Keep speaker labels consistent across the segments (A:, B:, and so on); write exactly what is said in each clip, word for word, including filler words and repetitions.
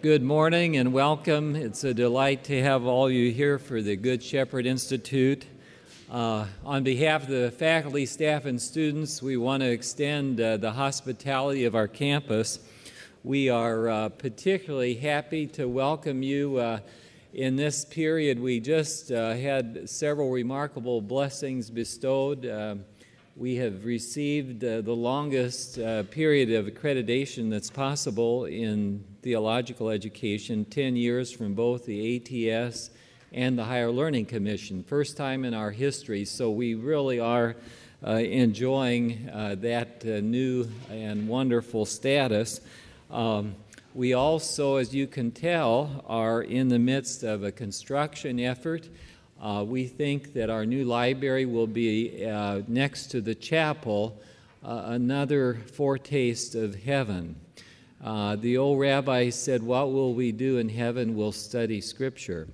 A: Good morning and welcome. It's a delight to have all you here for the Good Shepherd Institute. Uh, on behalf of the faculty, staff, and students, we want to extend uh, the hospitality of our campus. We are uh, particularly happy to welcome you uh, in this period. We just uh, had several remarkable blessings bestowed. Uh, we have received uh, the longest uh, period of accreditation that's possible in theological education, ten years from both the A T S and the Higher Learning Commission, first time in our history, so we really are uh, enjoying uh, that uh, new and wonderful status. Um, we also, as you can tell, are in the midst of a construction effort. Uh, we think that our new library will be uh, next to the chapel, uh, another foretaste of heaven. Uh, the old rabbi said, "What will we do in heaven? We'll study Scripture."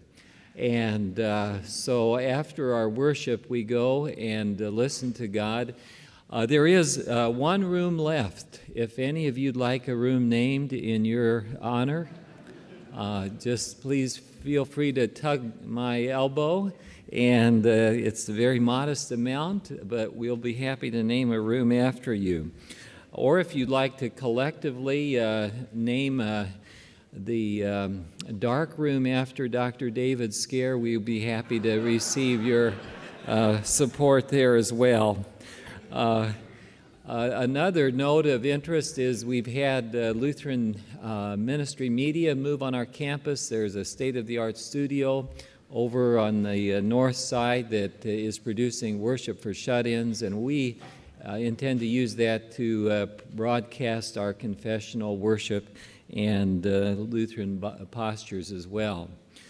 A: And uh, so after our worship, we go and uh, listen to God. Uh, there is uh, one room left. If any of you'd like a room named in your honor, uh, just please feel free to tug my elbow. And uh, it's a very modest amount, but we'll be happy to name a room after you. Or if you'd like to collectively uh, name uh, the um, dark room after Doctor David Scare, we'll be happy to receive your uh, support there as well. Uh, uh, another note of interest is we've had uh, Lutheran uh, Ministry Media move on our campus. There's a state-of-the-art studio over on the uh, north side that uh, is producing worship for shut-ins, and we uh, intend to use that to uh, broadcast our confessional worship and uh, Lutheran postures as well.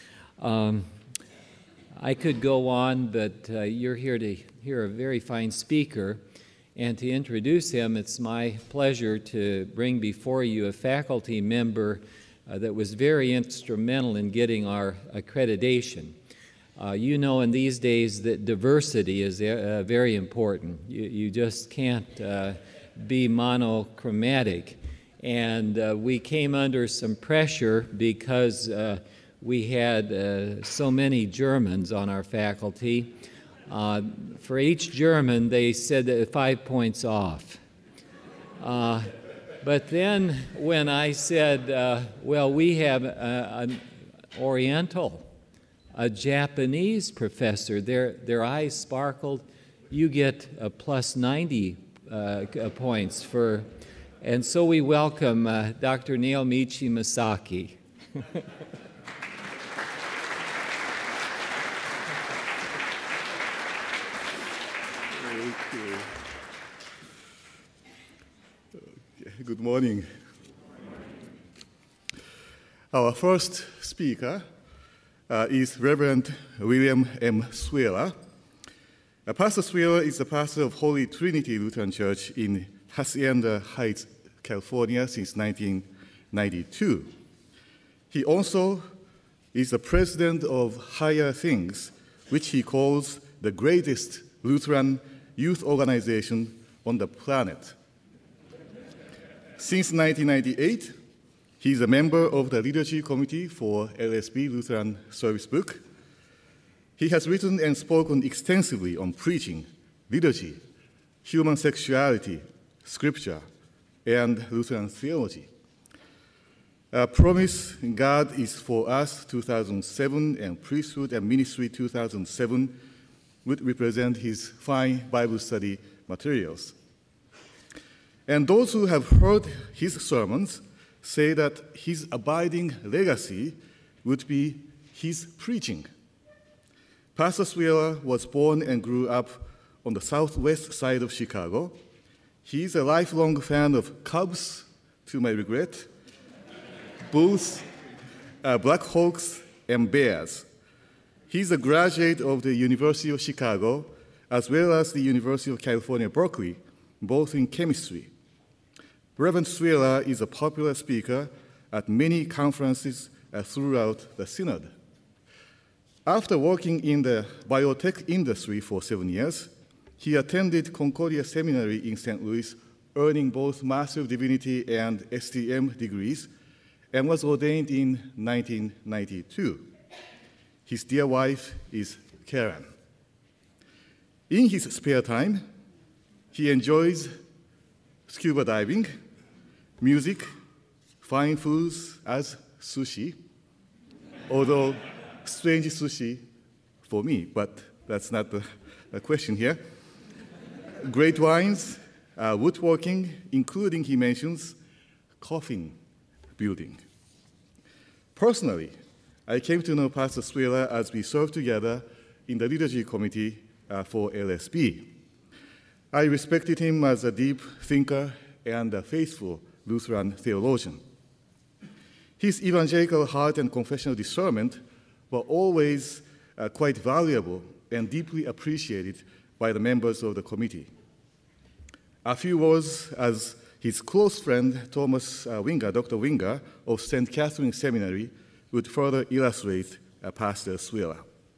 A: Um, I could go on, but uh, you're here to hear a very fine speaker, and to introduce him, it's my pleasure to bring before you a faculty member uh, that was very instrumental in getting our accreditation. Uh, you know in these days that diversity is uh, very important. You, you just can't uh, be monochromatic. And uh, we came under some pressure because uh, we had uh, so many Germans on our faculty. Uh, for each German, they said that five points off. Uh, but then when I said, uh, well, we have a, an Oriental, a Japanese professor, their, their eyes sparkled, you get a plus ninety uh, points for. And so we welcome uh, Doctor Naomichi Masaki.
B: Thank you. Okay, good morning. Our first speaker uh, is Reverend William M. Sweller. Uh, Pastor Sweller is the pastor of Holy Trinity Lutheran Church in Hacienda Heights, California, since nineteen ninety-two. He also is the president of Higher Things, which he calls the greatest Lutheran youth organization on the planet. Since nineteen ninety-eight, he is a member of the Liturgy Committee for L S B Lutheran Service Book. He has written and spoken extensively on preaching, liturgy, human sexuality, Scripture, and Lutheran theology. Uh, Promise God is for Us two thousand seven and Priesthood and Ministry two thousand seven would represent his fine Bible study materials. And those who have heard his sermons say that his abiding legacy would be his preaching. Pastor Sweller was born and grew up on the southwest side of Chicago. He is a lifelong fan of Cubs, to my regret, Bulls, uh, Blackhawks, and Bears. He's a graduate of the University of Chicago, as well as the University of California, Berkeley, both in chemistry. Reverend Sweller is a popular speaker at many conferences uh, throughout the Synod. After working in the biotech industry for seven years, he attended Concordia Seminary in Saint Louis, earning both Master of Divinity and S T M degrees, and was ordained in nineteen ninety-two. His dear wife is Karen. In his spare time, he enjoys scuba diving, music, fine foods as sushi, although strange sushi for me, but that's not the, the question here. Great wines, uh, woodworking, including, he mentions, coffin building. Personally, I came to know Pastor Suela as we served together in the liturgy committee uh, for L S B. I respected him as a deep thinker and a faithful Lutheran theologian. His evangelical heart and confessional discernment were always uh, quite valuable and deeply appreciated by the members of the committee. A few words as his close friend, Thomas uh, Winger, Doctor Winger of Saint Catherine Seminary, would further illustrate uh, Pastor Suela.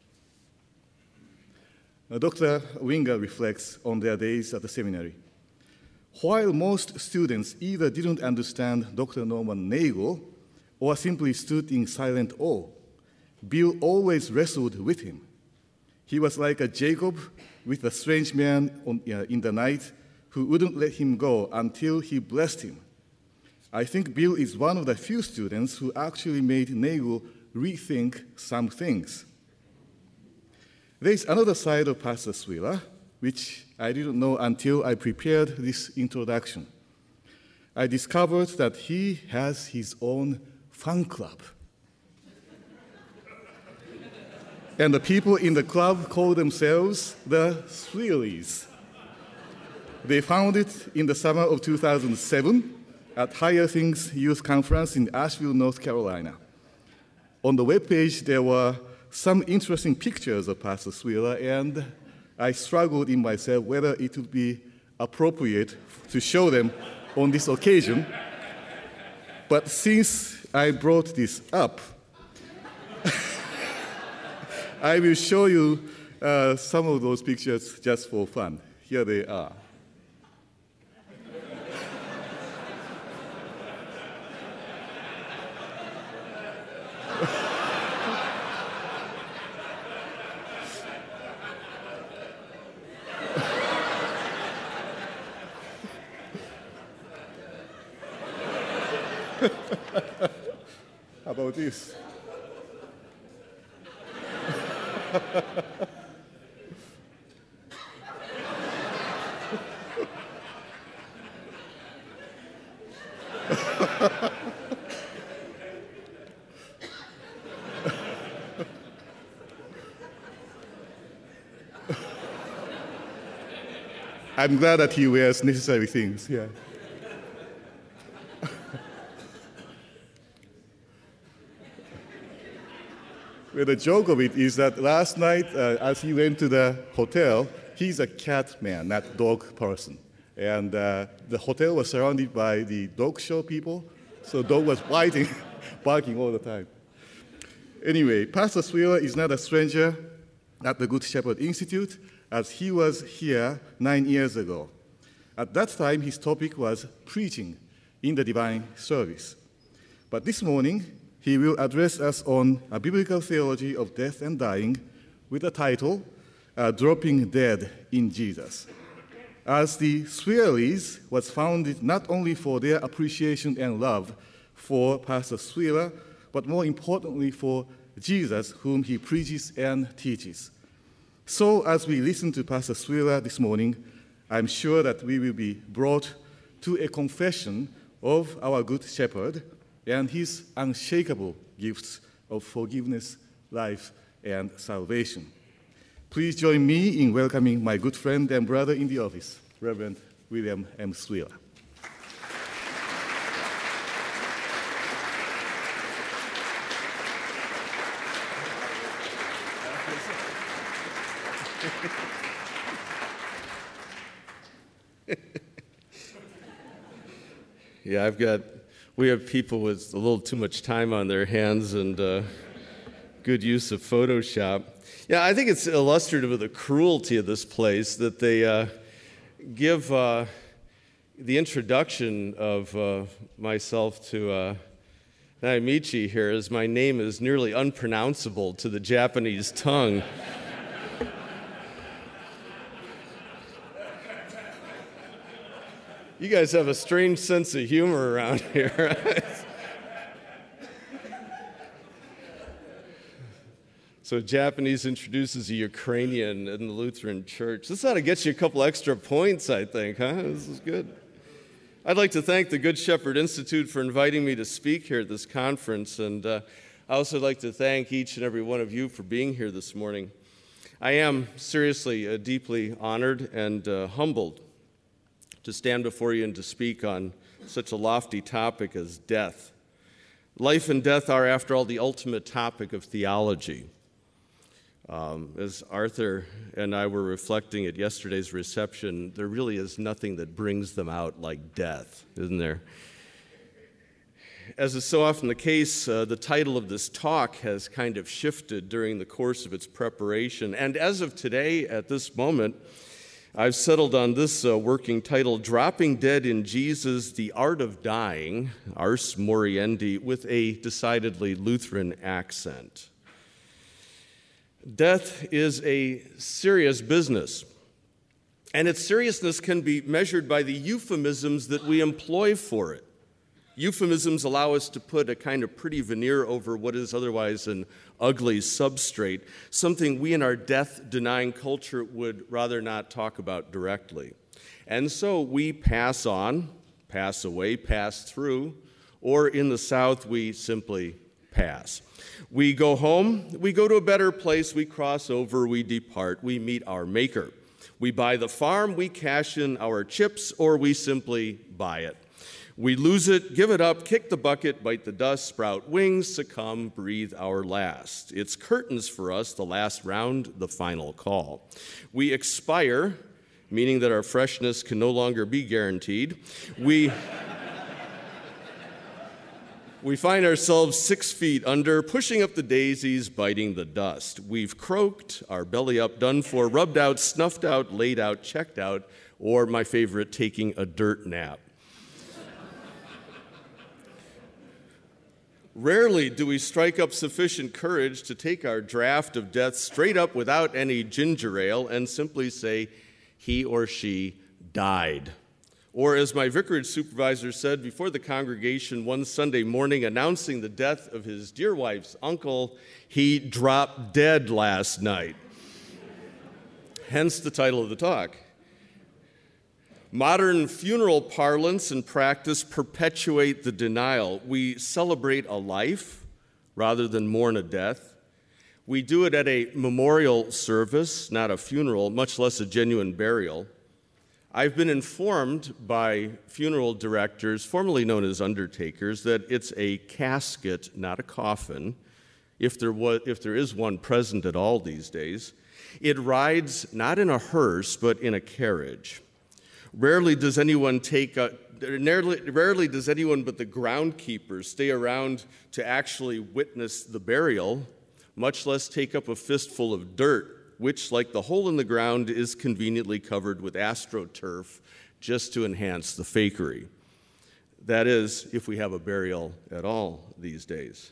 B: Uh, Doctor Winger reflects on their days at the seminary. While most students either didn't understand Doctor Norman Nagel or simply stood in silent awe, Bill always wrestled with him. He was like a Jacob with a strange man on, uh, in the night who wouldn't let him go until he blessed him. I think Bill is one of the few students who actually made Nagel rethink some things. There is another side of Pastor Suela, which I didn't know until I prepared this introduction. I discovered that he has his own fan club. And the people in the club call themselves the Suelis. They founded in the summer of two thousand seven at Higher Things Youth Conference in Asheville, North Carolina. On the webpage, there were some interesting pictures of Pastor Suela, and I struggled in myself whether it would be appropriate to show them on this occasion. But since I brought this up, I will show you uh, some of those pictures just for fun. Here they are. How about this? I'm glad that he wears necessary things, yeah. Well, the joke of it is that last night, uh, as he went to the hotel, he's a cat man, not dog person. And uh, the hotel was surrounded by the dog show people, so dog was biting, barking all the time. Anyway, Pastor Suela is not a stranger at the Good Shepherd Institute, as he was here nine years ago. At that time, his topic was preaching in the divine service. But this morning, he will address us on a biblical theology of death and dying with the title, uh, Dropping Dead in Jesus. As the Suelis was founded not only for their appreciation and love for Pastor Suela, but more importantly for Jesus, whom he preaches and teaches. So as we listen to Pastor Suela this morning, I'm sure that we will be brought to a confession of our Good Shepherd and his unshakable gifts of forgiveness, life, and salvation. Please join me in welcoming my good friend and brother in the office, Reverend William M. Suela.
C: Yeah, I've got, we have people with a little too much time on their hands and uh, good use of Photoshop. Yeah, I think it's illustrative of the cruelty of this place that they uh, give uh, the introduction of uh, myself to uh, Naimichi here, as my name is nearly unpronounceable to the Japanese tongue. You guys have a strange sense of humor around here. So Japanese introduces a Ukrainian in the Lutheran Church. This ought to get you a couple extra points, I think, huh? This is good. I'd like to thank the Good Shepherd Institute for inviting me to speak here at this conference, and uh, I also like to thank each and every one of you for being here this morning. I am seriously uh, deeply honored and uh, humbled to stand before you and to speak on such a lofty topic as death. Life and death are, after all, the ultimate topic of theology. Um, as Arthur and I were reflecting at yesterday's reception, there really is nothing that brings them out like death, isn't there? As is so often the case, uh, the title of this talk has kind of shifted during the course of its preparation. And as of today, at this moment, I've settled on this uh, working title, Dropping Dead in Jesus, The Art of Dying, Ars Moriendi, with a decidedly Lutheran accent. Death is a serious business, and its seriousness can be measured by the euphemisms that we employ for it. Euphemisms allow us to put a kind of pretty veneer over what is otherwise an ugly substrate, something we in our death-denying culture would rather not talk about directly. And so we pass on, pass away, pass through, or in the South, we simply pass. We go home, we go to a better place, we cross over, we depart, we meet our Maker. We buy the farm, we cash in our chips, or we simply buy it. We lose it, give it up, kick the bucket, bite the dust, sprout wings, succumb, breathe our last. It's curtains for us, the last round, the final call. We expire, meaning that our freshness can no longer be guaranteed. We, we find ourselves six feet under, pushing up the daisies, biting the dust. We've croaked, our belly up, done for, rubbed out, snuffed out, laid out, checked out, or my favorite, taking a dirt nap. Rarely do we strike up sufficient courage to take our draft of death straight up without any ginger ale and simply say, he or she died. Or as my vicarage supervisor said before the congregation one Sunday morning announcing the death of his dear wife's uncle, he dropped dead last night. Hence the title of the talk. Modern funeral parlance and practice perpetuate the denial. We celebrate a life rather than mourn a death. We do it at a memorial service, not a funeral, much less a genuine burial. I've been informed by funeral directors, formerly known as undertakers, that it's a casket, not a coffin, if there was, if there is one present at all these days. It rides not in a hearse, but in a carriage. Rarely does anyone take a, rarely, rarely does anyone but the groundkeepers stay around to actually witness the burial, much less take up a fistful of dirt, which, like the hole in the ground, is conveniently covered with astroturf just to enhance the fakery. That is, if we have a burial at all these days.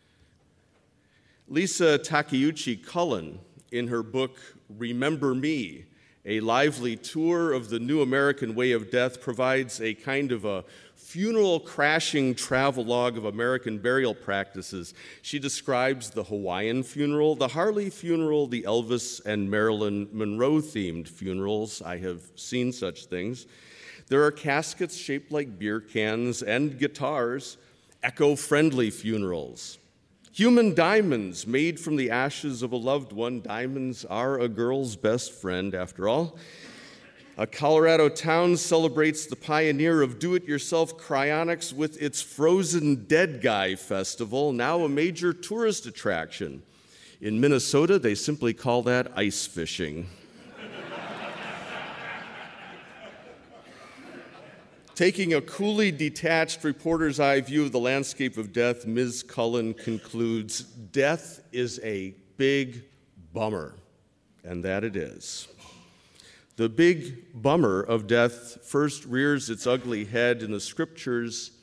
C: Lisa Takeuchi Cullen, in her book Remember Me, A Lively Tour of the New American Way of Death, provides a kind of a funeral crashing travelogue of American burial practices. She describes the Hawaiian funeral, the Harley funeral, the Elvis and Marilyn Monroe themed funerals. I have seen such things. There are caskets shaped like beer cans and guitars, eco-friendly funerals. Human diamonds made from the ashes of a loved one. Diamonds are a girl's best friend, after all. A Colorado town celebrates the pioneer of do-it-yourself cryonics with its Frozen Dead Guy Festival, now a major tourist attraction. In Minnesota, they simply call that ice fishing. Taking a coolly detached reporter's eye view of the landscape of death, Miz Cullen concludes, death is a big bummer, and that it is. The big bummer of death first rears its ugly head in the scriptures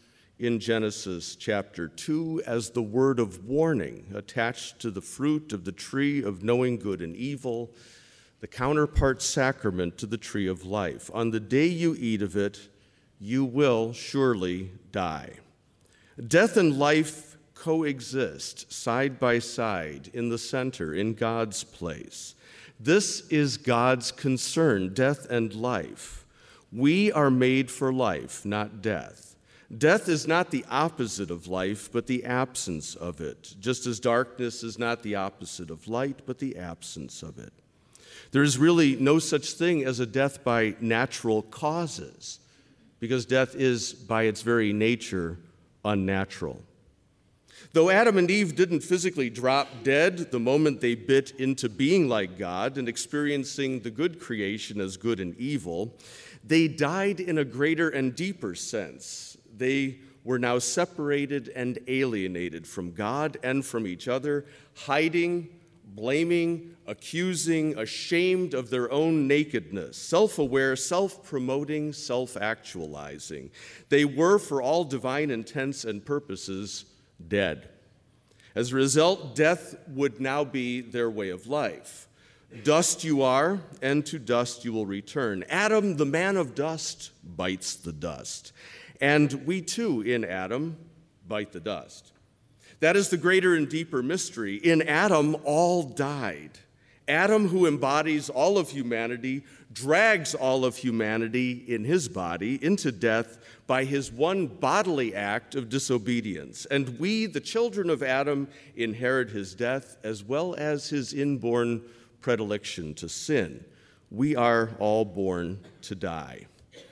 C: in Genesis chapter two as the word of warning attached to the fruit of the tree of knowing good and evil, the counterpart sacrament to the tree of life. On the day you eat of it, you will surely die. Death and life coexist side by side in the center, in God's place. This is God's concern, death and life. We are made for life, not death. Death is not the opposite of life, but the absence of it, just as darkness is not the opposite of light, but the absence of it. There is really no such thing as a death by natural causes, because death is, by its very nature, unnatural. Though Adam and Eve didn't physically drop dead the moment they bit into being like God and experiencing the good creation as good and evil, they died in a greater and deeper sense. They were now separated and alienated from God and from each other, hiding, blaming, accusing, ashamed of their own nakedness, self-aware, self-promoting, self-actualizing. They were, for all divine intents and purposes, dead. As a result, death would now be their way of life. Dust you are, and to dust you will return. Adam, the man of dust, bites the dust. And we too, in Adam, bite the dust. That is the greater and deeper mystery. In Adam, all died. Adam, who embodies all of humanity, drags all of humanity in his body into death by his one bodily act of disobedience. And we, the children of Adam, inherit his death as well as his inborn predilection to sin. We are all born to die.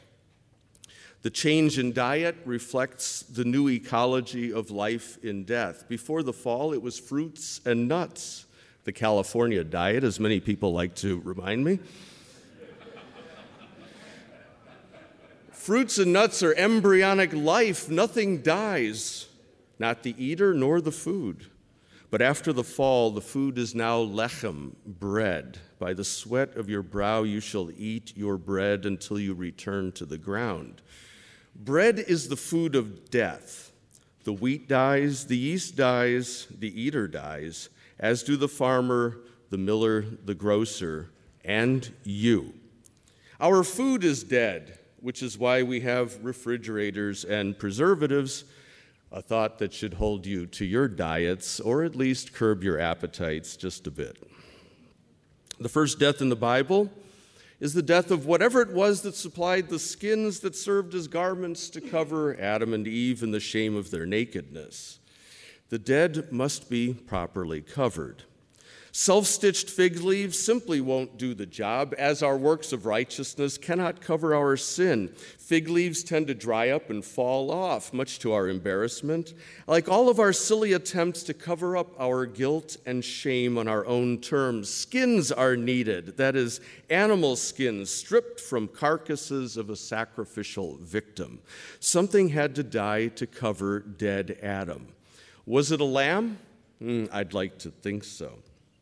C: The change in diet reflects the new ecology of life in death. Before the fall, it was fruits and nuts, the California diet, as many people like to remind me. Fruits and nuts are embryonic life. Nothing dies, not the eater nor the food. But after the fall, the food is now lechem, bread. By the sweat of your brow you shall eat your bread until you return to the ground. Bread is the food of death. The wheat dies, the yeast dies, the eater dies, as do the farmer, the miller, the grocer, and you. Our food is dead, which is why we have refrigerators and preservatives, a thought that should hold you to your diets, or at least curb your appetites just a bit. The first death in the Bible is the death of whatever it was that supplied the skins that served as garments to cover Adam and Eve in the shame of their nakedness. The dead must be properly covered. Self-stitched fig leaves simply won't do the job, as our works of righteousness cannot cover our sin. Fig leaves tend to dry up and fall off, much to our embarrassment. Like all of our silly attempts to cover up our guilt and shame on our own terms, skins are needed, that is, animal skins stripped from carcasses of a sacrificial victim. Something had to die to cover dead Adam. Was it a lamb? Mm, I'd like to think so.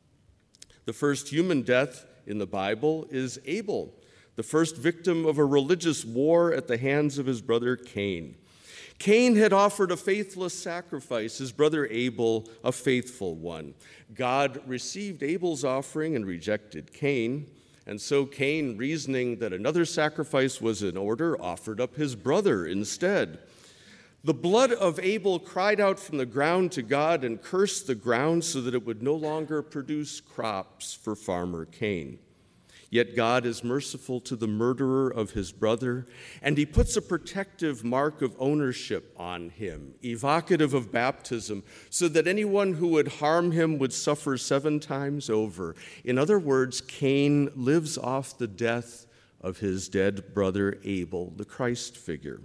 C: The first human death in the Bible is Abel, the first victim of a religious war at the hands of his brother Cain. Cain had offered a faithless sacrifice, his brother Abel a faithful one. God received Abel's offering and rejected Cain, and so Cain, reasoning that another sacrifice was in order, offered up his brother instead. The blood of Abel cried out from the ground to God and cursed the ground so that it would no longer produce crops for farmer Cain. Yet God is merciful to the murderer of his brother, and he puts a protective mark of ownership on him, evocative of baptism, so that anyone who would harm him would suffer seven times over. In other words, Cain lives off the death of his dead brother Abel, the Christ figure.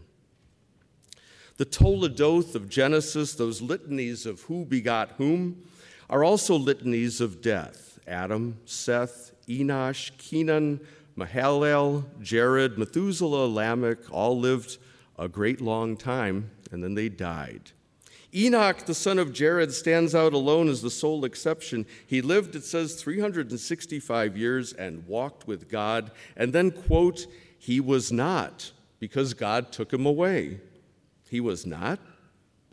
C: The Toledoth of Genesis, those litanies of who begot whom, are also litanies of death. Adam, Seth, Enosh, Kenan, Mahalalel, Jared, Methuselah, Lamech all lived a great long time, and then they died. Enoch, the son of Jared, stands out alone as the sole exception. He lived, it says, three hundred sixty-five years and walked with God, and then, quote, he was not, because God took him away. He was not?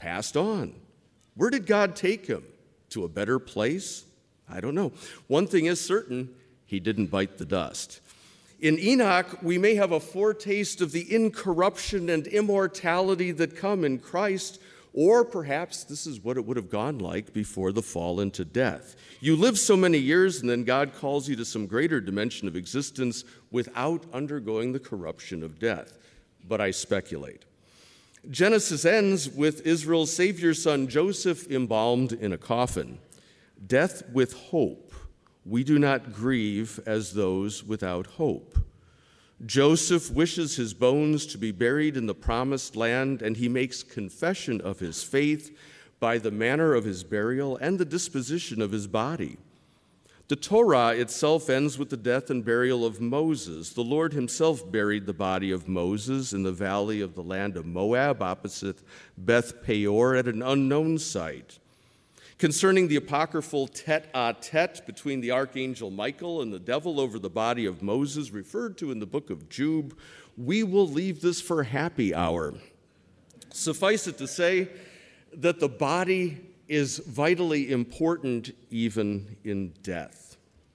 C: passed on. Where did God take him? To a better place? I don't know. One thing is certain, he didn't bite the dust. In Enoch, we may have a foretaste of the incorruption and immortality that come in Christ, or perhaps this is what it would have gone like before the fall into death. You live so many years, and then God calls you to some greater dimension of existence without undergoing the corruption of death. But I speculate. Genesis ends with Israel's Savior son Joseph embalmed in a coffin. Death with hope. We do not grieve as those without hope. Joseph wishes his bones to be buried in the promised land, and he makes confession of his faith by the manner of his burial and the disposition of his body. The Torah itself ends with the death and burial of Moses. The Lord himself buried the body of Moses in the valley of the land of Moab, opposite Beth Peor, at an unknown site. Concerning the apocryphal tete-a-tete between the archangel Michael and the devil over the body of Moses, referred to in the book of Job, we will leave this for happy hour. Suffice it to say that the body is vitally important even in death.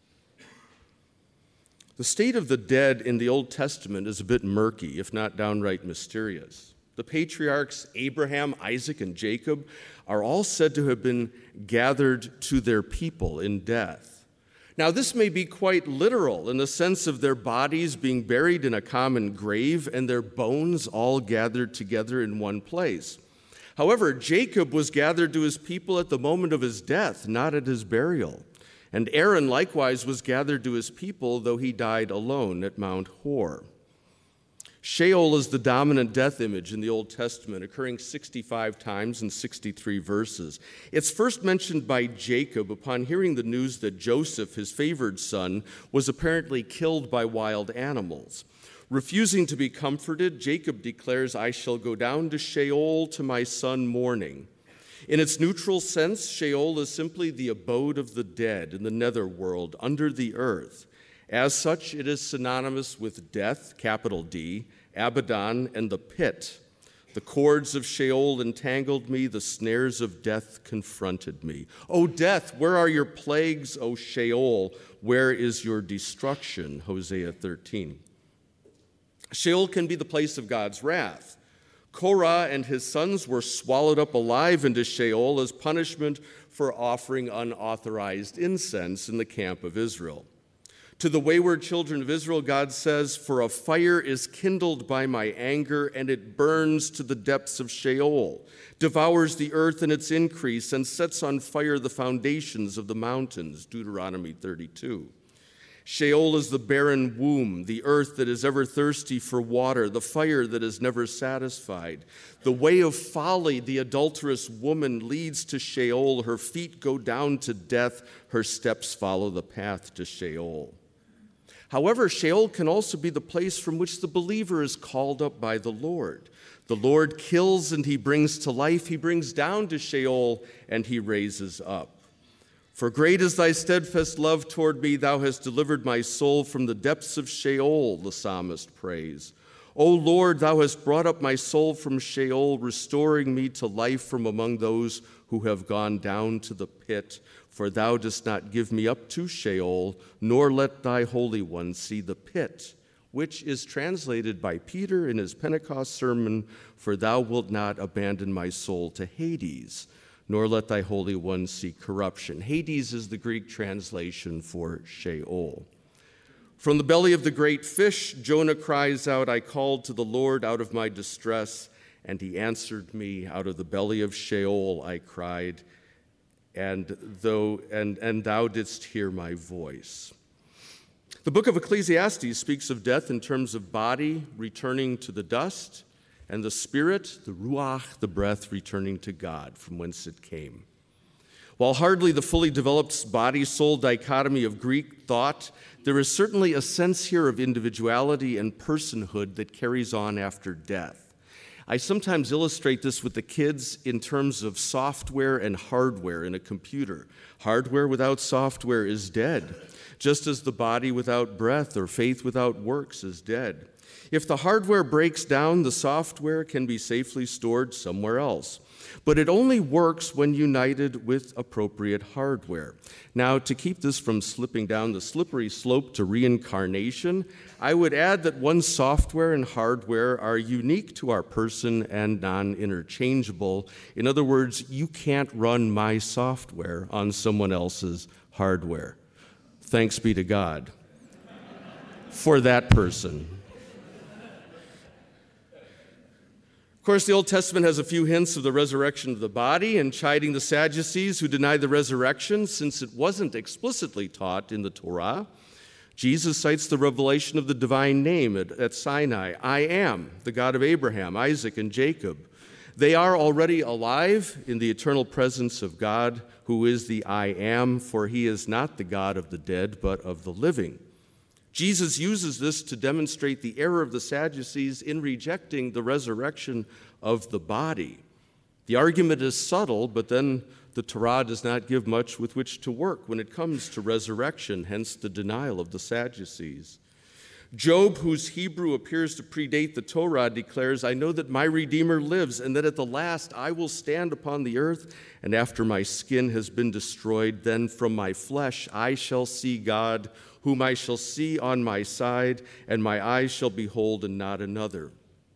C: The state of the dead in the Old Testament is a bit murky, if not downright mysterious. The patriarchs Abraham, Isaac, and Jacob are all said to have been gathered to their people in death. Now, this may be quite literal in the sense of their bodies being buried in a common grave and their bones all gathered together in one place. However, Jacob was gathered to his people at the moment of his death, not at his burial. And Aaron likewise was gathered to his people, though he died alone at Mount Hor. Sheol is the dominant death image in the Old Testament, occurring sixty-five times in sixty-three verses. It's first mentioned by Jacob upon hearing the news that Joseph, his favored son, was apparently killed by wild animals. Refusing to be comforted, Jacob declares, "I shall go down to Sheol to my son mourning." In its neutral sense, Sheol is simply the abode of the dead in the netherworld, under the earth. As such, it is synonymous with death, capital D, Abaddon, and the pit. The cords of Sheol entangled me, the snares of death confronted me. O death, where are your plagues? O Sheol, where is your destruction? Hosea thirteen. Sheol can be the place of God's wrath. Korah and his sons were swallowed up alive into Sheol as punishment for offering unauthorized incense in the camp of Israel. To the wayward children of Israel, God says, "For a fire is kindled by my anger, and it burns to the depths of Sheol, devours the earth and its increase, and sets on fire the foundations of the mountains." Deuteronomy thirty-two. Sheol is the barren womb, the earth that is ever thirsty for water, the fire that is never satisfied. The way of folly, the adulterous woman leads to Sheol. Her feet go down to death. Her steps follow the path to Sheol. However, Sheol can also be the place from which the believer is called up by the Lord. The Lord kills and he brings to life. He brings down to Sheol and he raises up. For great is thy steadfast love toward me. Thou hast delivered my soul from the depths of Sheol, the psalmist prays. O Lord, thou hast brought up my soul from Sheol, restoring me to life from among those who have gone down to the pit. For thou dost not give me up to Sheol, nor let thy Holy One see the pit, which is translated by Peter in his Pentecost sermon, for thou wilt not abandon my soul to Hades, nor let thy Holy One see corruption. Hades is the Greek translation for Sheol. From the belly of the great fish, Jonah cries out, I called to the Lord out of my distress, and he answered me. Out of the belly of Sheol I cried, and though and, and thou didst hear my voice. The book of Ecclesiastes speaks of death in terms of body returning to the dust, and the spirit, the ruach, the breath, returning to God, from whence it came. While hardly the fully developed body-soul dichotomy of Greek thought, there is certainly a sense here of individuality and personhood that carries on after death. I sometimes illustrate this with the kids in terms of software and hardware in a computer. Hardware without software is dead, just as the body without breath or faith without works is dead. If the hardware breaks down, the software can be safely stored somewhere else. but it only works when united with appropriate hardware. Now, to keep this from slipping down the slippery slope to reincarnation, I would add that one's software and hardware are unique to our person and non-interchangeable. In other words, you can't run my software on someone else's hardware. Thanks be to God for that person. Of course, the Old Testament has a few hints of the resurrection of the body and chiding the Sadducees who denied the resurrection since it wasn't explicitly taught in the Torah. Jesus cites the revelation of the divine name at, at Sinai. I am the God of Abraham, Isaac, and Jacob. They are already alive in the eternal presence of God, who is the I am, for he is not the God of the dead, but of the living. Jesus uses this to demonstrate the error of the Sadducees in rejecting the resurrection of the body. The argument is subtle, but then the Torah does not give much with which to work when it comes to resurrection, hence the denial of the Sadducees. Job, whose Hebrew appears to predate the Torah, declares, I know that my Redeemer lives, and that at the last I will stand upon the earth, and after my skin has been destroyed, then from my flesh I shall see God, whom I shall see on my side, and my eyes shall behold and not another.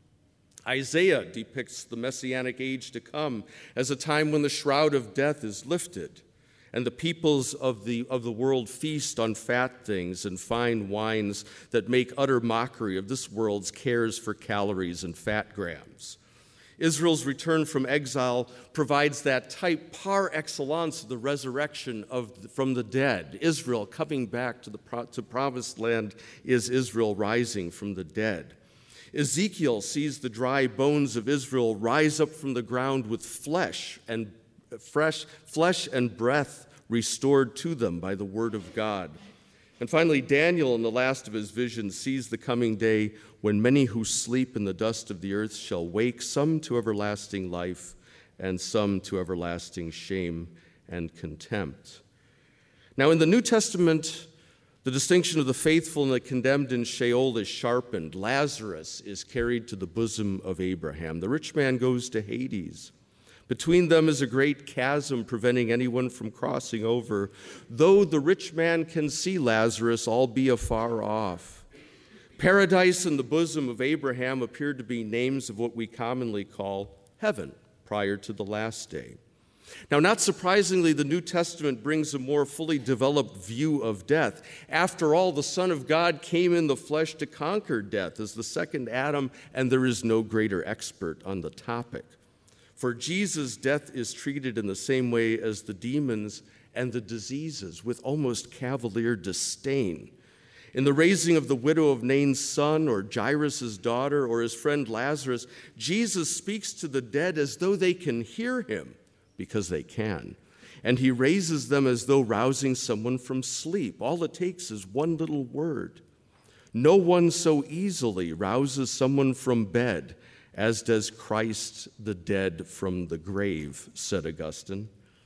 C: Isaiah depicts the Messianic age to come as a time when the shroud of death is lifted, and the peoples of the, of the world feast on fat things and fine wines that make utter mockery of this world's cares for calories and fat grams. Israel's return from exile provides that type par excellence of the resurrection of, from the dead. Israel coming back to the to promised land is Israel rising from the dead. Ezekiel sees the dry bones of Israel rise up from the ground with flesh and fresh flesh and breath restored to them by the word of God. And finally, Daniel, in the last of his visions, sees the coming day when many who sleep in the dust of the earth shall wake, some to everlasting life and some to everlasting shame and contempt. Now, in the New Testament, the distinction of the faithful and the condemned in Sheol is sharpened. Lazarus is carried to the bosom of Abraham. The rich man goes to Hades. Between them is a great chasm preventing anyone from crossing over. Though the rich man can see Lazarus, all be afar off. Paradise and the bosom of Abraham appear to be names of what we commonly call heaven prior to the last day. Now, not surprisingly, the New Testament brings a more fully developed view of death. After all, the Son of God came in the flesh to conquer death as the second Adam, and there is no greater expert on the topic. For Jesus, death is treated in the same way as the demons and the diseases, with almost cavalier disdain. In the raising of the widow of Nain's son, or Jairus' daughter, or his friend Lazarus, Jesus speaks to the dead as though they can hear him, because they can. And he raises them as though rousing someone from sleep. All it takes is one little word. No one so easily rouses someone from bed as does Christ the dead from the grave, said Augustine.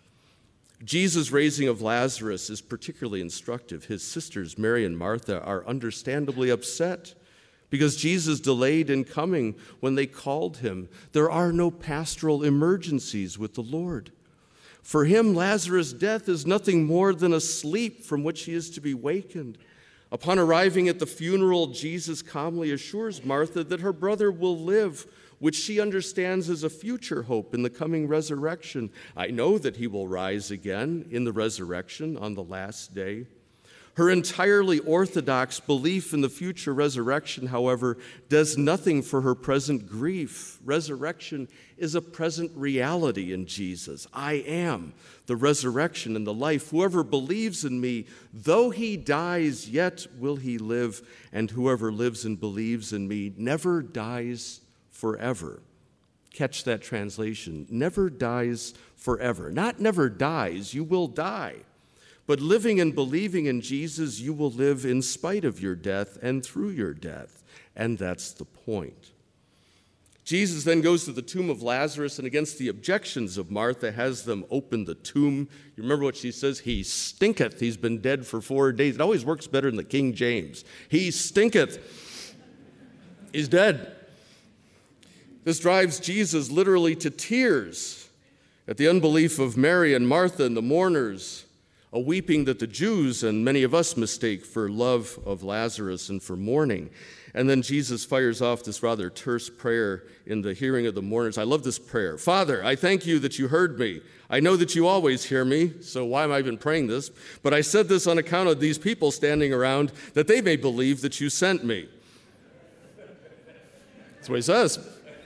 C: Jesus' raising of Lazarus is particularly instructive. His sisters, Mary and Martha, are understandably upset because Jesus delayed in coming when they called him. There are no pastoral emergencies with the Lord. For him, Lazarus' death is nothing more than a sleep from which he is to be wakened. Upon arriving at the funeral, Jesus calmly assures Martha that her brother will live, which she understands as a future hope in the coming resurrection. I know that he will rise again in the resurrection on the last day. Her entirely orthodox belief in the future resurrection, however, does nothing for her present grief. Resurrection is a present reality in Jesus. I am the resurrection and the life. Whoever believes in me, though he dies, yet will he live. And whoever lives and believes in me never dies forever. Catch that translation. Never dies forever. Not never dies, you will die. But living and believing in Jesus, you will live in spite of your death and through your death. And that's the point. Jesus then goes to the tomb of Lazarus, and against the objections of Martha, has them open the tomb. You remember what she says? He stinketh. He's been dead for four days. It always works better in the King James. He stinketh. He's dead. This drives Jesus literally to tears. at the unbelief of Mary and Martha and the mourners, a weeping that the Jews and many of us mistake for love of Lazarus and for mourning. And then Jesus fires off this rather terse prayer in the hearing of the mourners. I love this prayer. Father, I thank you that you heard me. I know that you always hear me, so why am I even praying this? But I said this on account of these people standing around, that they may believe that you sent me. That's what he says.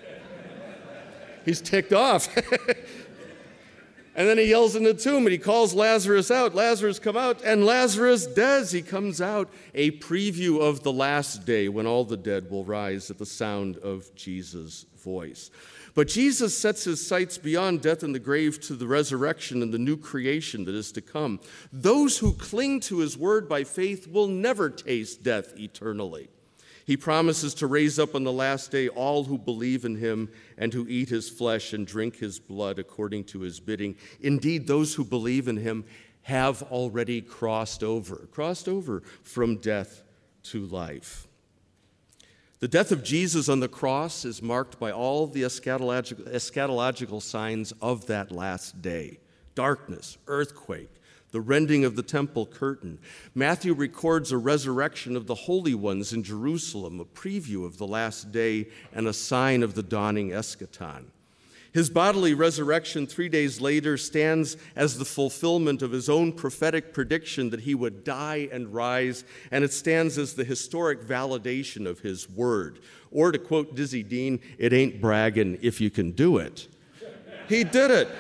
C: He's ticked off. And then he yells in the tomb and he calls Lazarus out. Lazarus, come out. And Lazarus does. He comes out, a preview of the last day when all the dead will rise at the sound of Jesus' voice. But Jesus sets his sights beyond death and the grave to the resurrection and the new creation that is to come. Those who cling to his word by faith will never taste death eternally. He promises to raise up on the last day all who believe in him and who eat his flesh and drink his blood according to his bidding. Indeed, those who believe in him have already crossed over, crossed over from death to life. The death of Jesus on the cross is marked by all the eschatological, eschatological signs of that last day: darkness, earthquake, the rending of the temple curtain. Matthew records a resurrection of the holy ones in Jerusalem, a preview of the last day and a sign of the dawning eschaton. His bodily resurrection three days later stands as the fulfillment of his own prophetic prediction that he would die and rise, and it stands as the historic validation of his word. Or to quote Dizzy Dean, it ain't bragging if you can do it. He did it.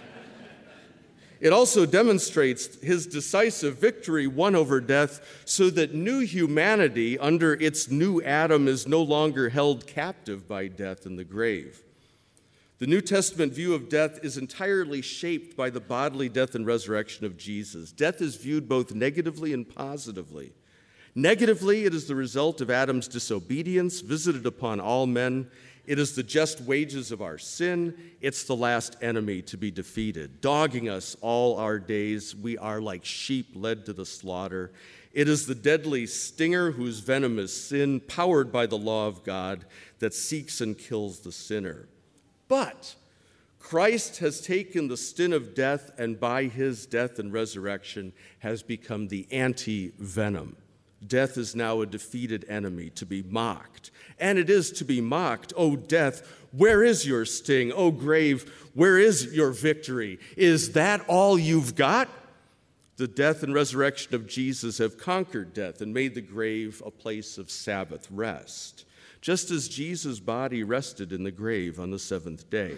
C: It also demonstrates his decisive victory won over death so that new humanity under its new Adam is no longer held captive by death and the grave. The New Testament view of death is entirely shaped by the bodily death and resurrection of Jesus. Death is viewed both negatively and positively. Negatively, it is the result of Adam's disobedience visited upon all men. It is the just wages of our sin. It's the last enemy to be defeated. Dogging us all our days, we are like sheep led to the slaughter. It is the deadly stinger whose venom is sin, powered by the law of God, that seeks and kills the sinner. But Christ has taken the sting of death, and by his death and resurrection has become the anti-venom. Death is now a defeated enemy to be mocked. And it is to be mocked. O death, where is your sting? O grave, where is your victory? Is that all you've got? The death and resurrection of Jesus have conquered death and made the grave a place of Sabbath rest, just as Jesus' body rested in the grave on the seventh day.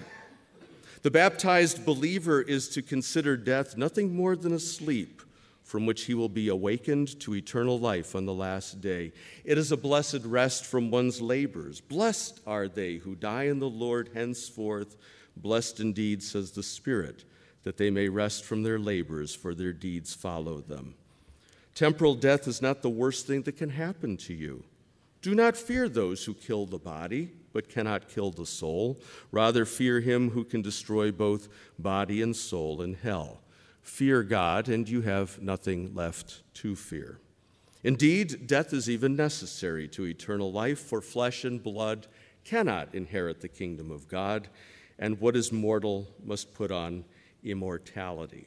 C: The baptized believer is to consider death nothing more than a sleep, from which he will be awakened to eternal life on the last day. It is a blessed rest from one's labors. Blessed are they who die in the Lord henceforth. Blessed indeed, says the Spirit, that they may rest from their labors, for their deeds follow them. Temporal death is not the worst thing that can happen to you. Do not fear those who kill the body, but cannot kill the soul. Rather, fear him who can destroy both body and soul in hell. Fear God, and you have nothing left to fear. Indeed, death is even necessary to eternal life, for flesh and blood cannot inherit the kingdom of God, and what is mortal must put on immortality.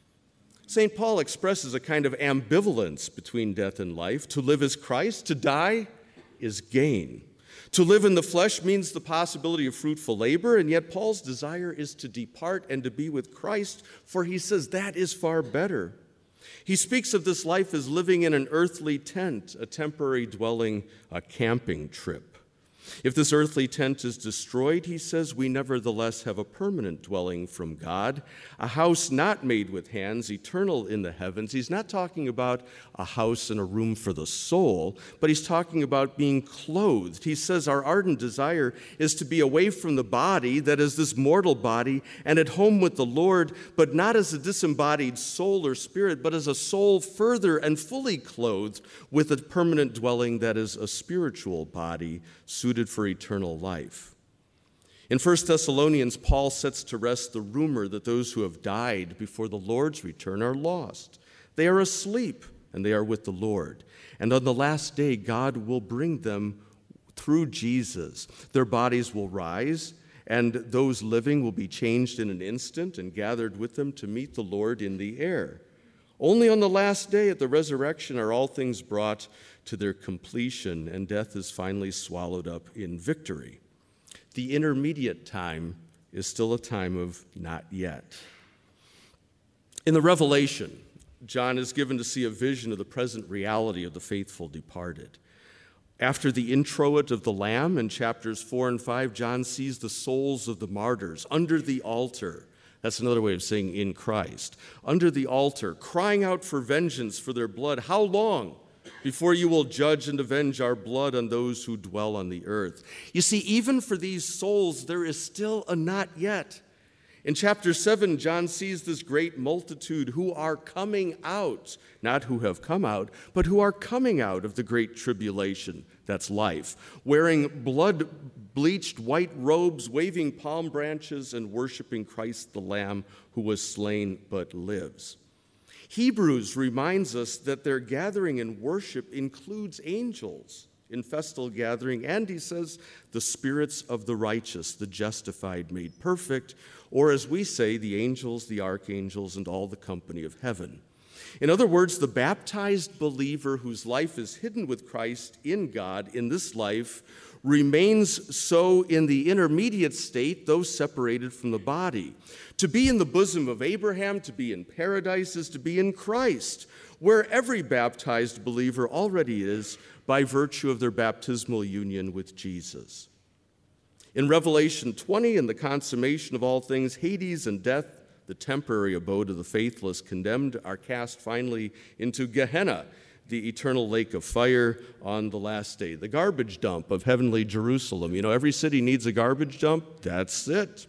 C: Saint Paul expresses a kind of ambivalence between death and life. To live is Christ, to die is gain. To live in the flesh means the possibility of fruitful labor, and yet Paul's desire is to depart and to be with Christ, for he says that is far better. He speaks of this life as living in an earthly tent, a temporary dwelling, a camping trip. If this earthly tent is destroyed, he says, we nevertheless have a permanent dwelling from God, a house not made with hands, eternal in the heavens. He's not talking about a house and a room for the soul, but he's talking about being clothed. He says our ardent desire is to be away from the body, that is this mortal body, and at home with the Lord, but not as a disembodied soul or spirit, but as a soul further and fully clothed with a permanent dwelling that is a spiritual body, suited for eternal life. In First Thessalonians, Paul sets to rest the rumor that those who have died before the Lord's return are lost. They are asleep, and they are with the Lord. And on the last day, God will bring them through Jesus. Their bodies will rise, and those living will be changed in an instant and gathered with them to meet the Lord in the air. Only on the last day at the resurrection are all things brought to their completion, and death is finally swallowed up in victory. The intermediate time is still a time of not yet. In the Revelation, John is given to see a vision of the present reality of the faithful departed. After the introit of the Lamb in chapters four and five, John sees the souls of the martyrs under the altar. That's another way of saying in Christ. Under the altar, crying out for vengeance for their blood. How long before you will judge and avenge our blood on those who dwell on the earth? You see, even for these souls, there is still a not yet. In chapter seven, John sees this great multitude who are coming out, not who have come out, but who are coming out of the great tribulation, that's life, wearing blood-bleached white robes, waving palm branches, and worshiping Christ the Lamb who was slain but lives. Hebrews reminds us that their gathering in worship includes angels in festal gathering, and he says the spirits of the righteous, the justified, made perfect, or as we say, the angels, the archangels, and all the company of heaven. In other words, the baptized believer whose life is hidden with Christ in God in this life remains so in the intermediate state, though separated from the body. To be in the bosom of Abraham, to be in paradise, is to be in Christ, where every baptized believer already is by virtue of their baptismal union with Jesus. In Revelation twenty, in the consummation of all things, Hades and death, the temporary abode of the faithless condemned, are cast finally into Gehenna, the eternal lake of fire on the last day, the garbage dump of heavenly Jerusalem. You know, every city needs a garbage dump. That's it.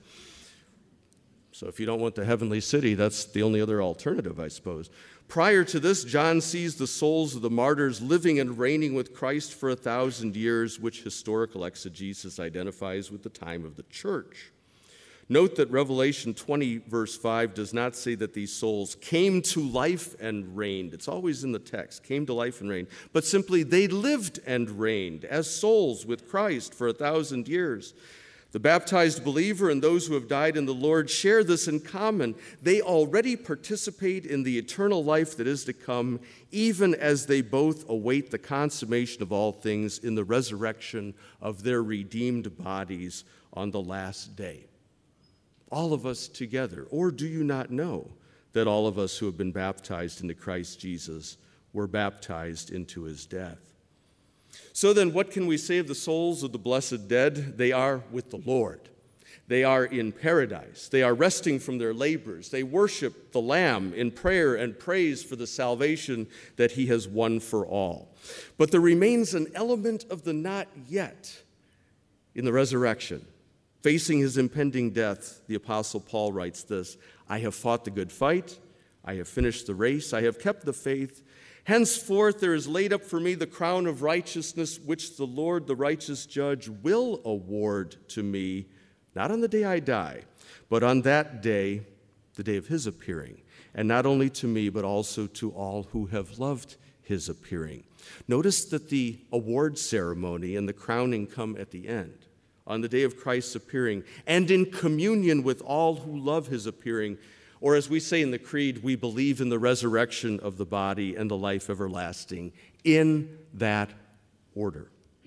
C: So if you don't want the heavenly city, that's the only other alternative, I suppose. Prior to this, John sees the souls of the martyrs living and reigning with Christ for a thousand years, which historical exegesis identifies with the time of the church. Note that Revelation twenty, verse five, does not say that these souls came to life and reigned. It's always in the text, came to life and reigned. But simply, they lived and reigned as souls with Christ for a thousand years. The baptized believer and those who have died in the Lord share this in common. They already participate in the eternal life that is to come, even as they both await the consummation of all things in the resurrection of their redeemed bodies on the last day. All of us together. Or do you not know that all of us who have been baptized into Christ Jesus were baptized into his death? So then, what can we say of the souls of the blessed dead? They are with the Lord. They are in paradise. They are resting from their labors. They worship the Lamb in prayer and praise for the salvation that he has won for all. But there remains an element of the not yet in the resurrection. Facing his impending death, the Apostle Paul writes this: I have fought the good fight. I have finished the race. I have kept the faith. Henceforth there is laid up for me the crown of righteousness, which the Lord, the righteous judge, will award to me, not on the day I die, but on that day, the day of his appearing, and not only to me, but also to all who have loved his appearing. Notice that the award ceremony and the crowning come at the end, on the day of Christ's appearing, and in communion with all who love his appearing. Or as we say in the Creed, we believe in the resurrection of the body and the life everlasting, in that order.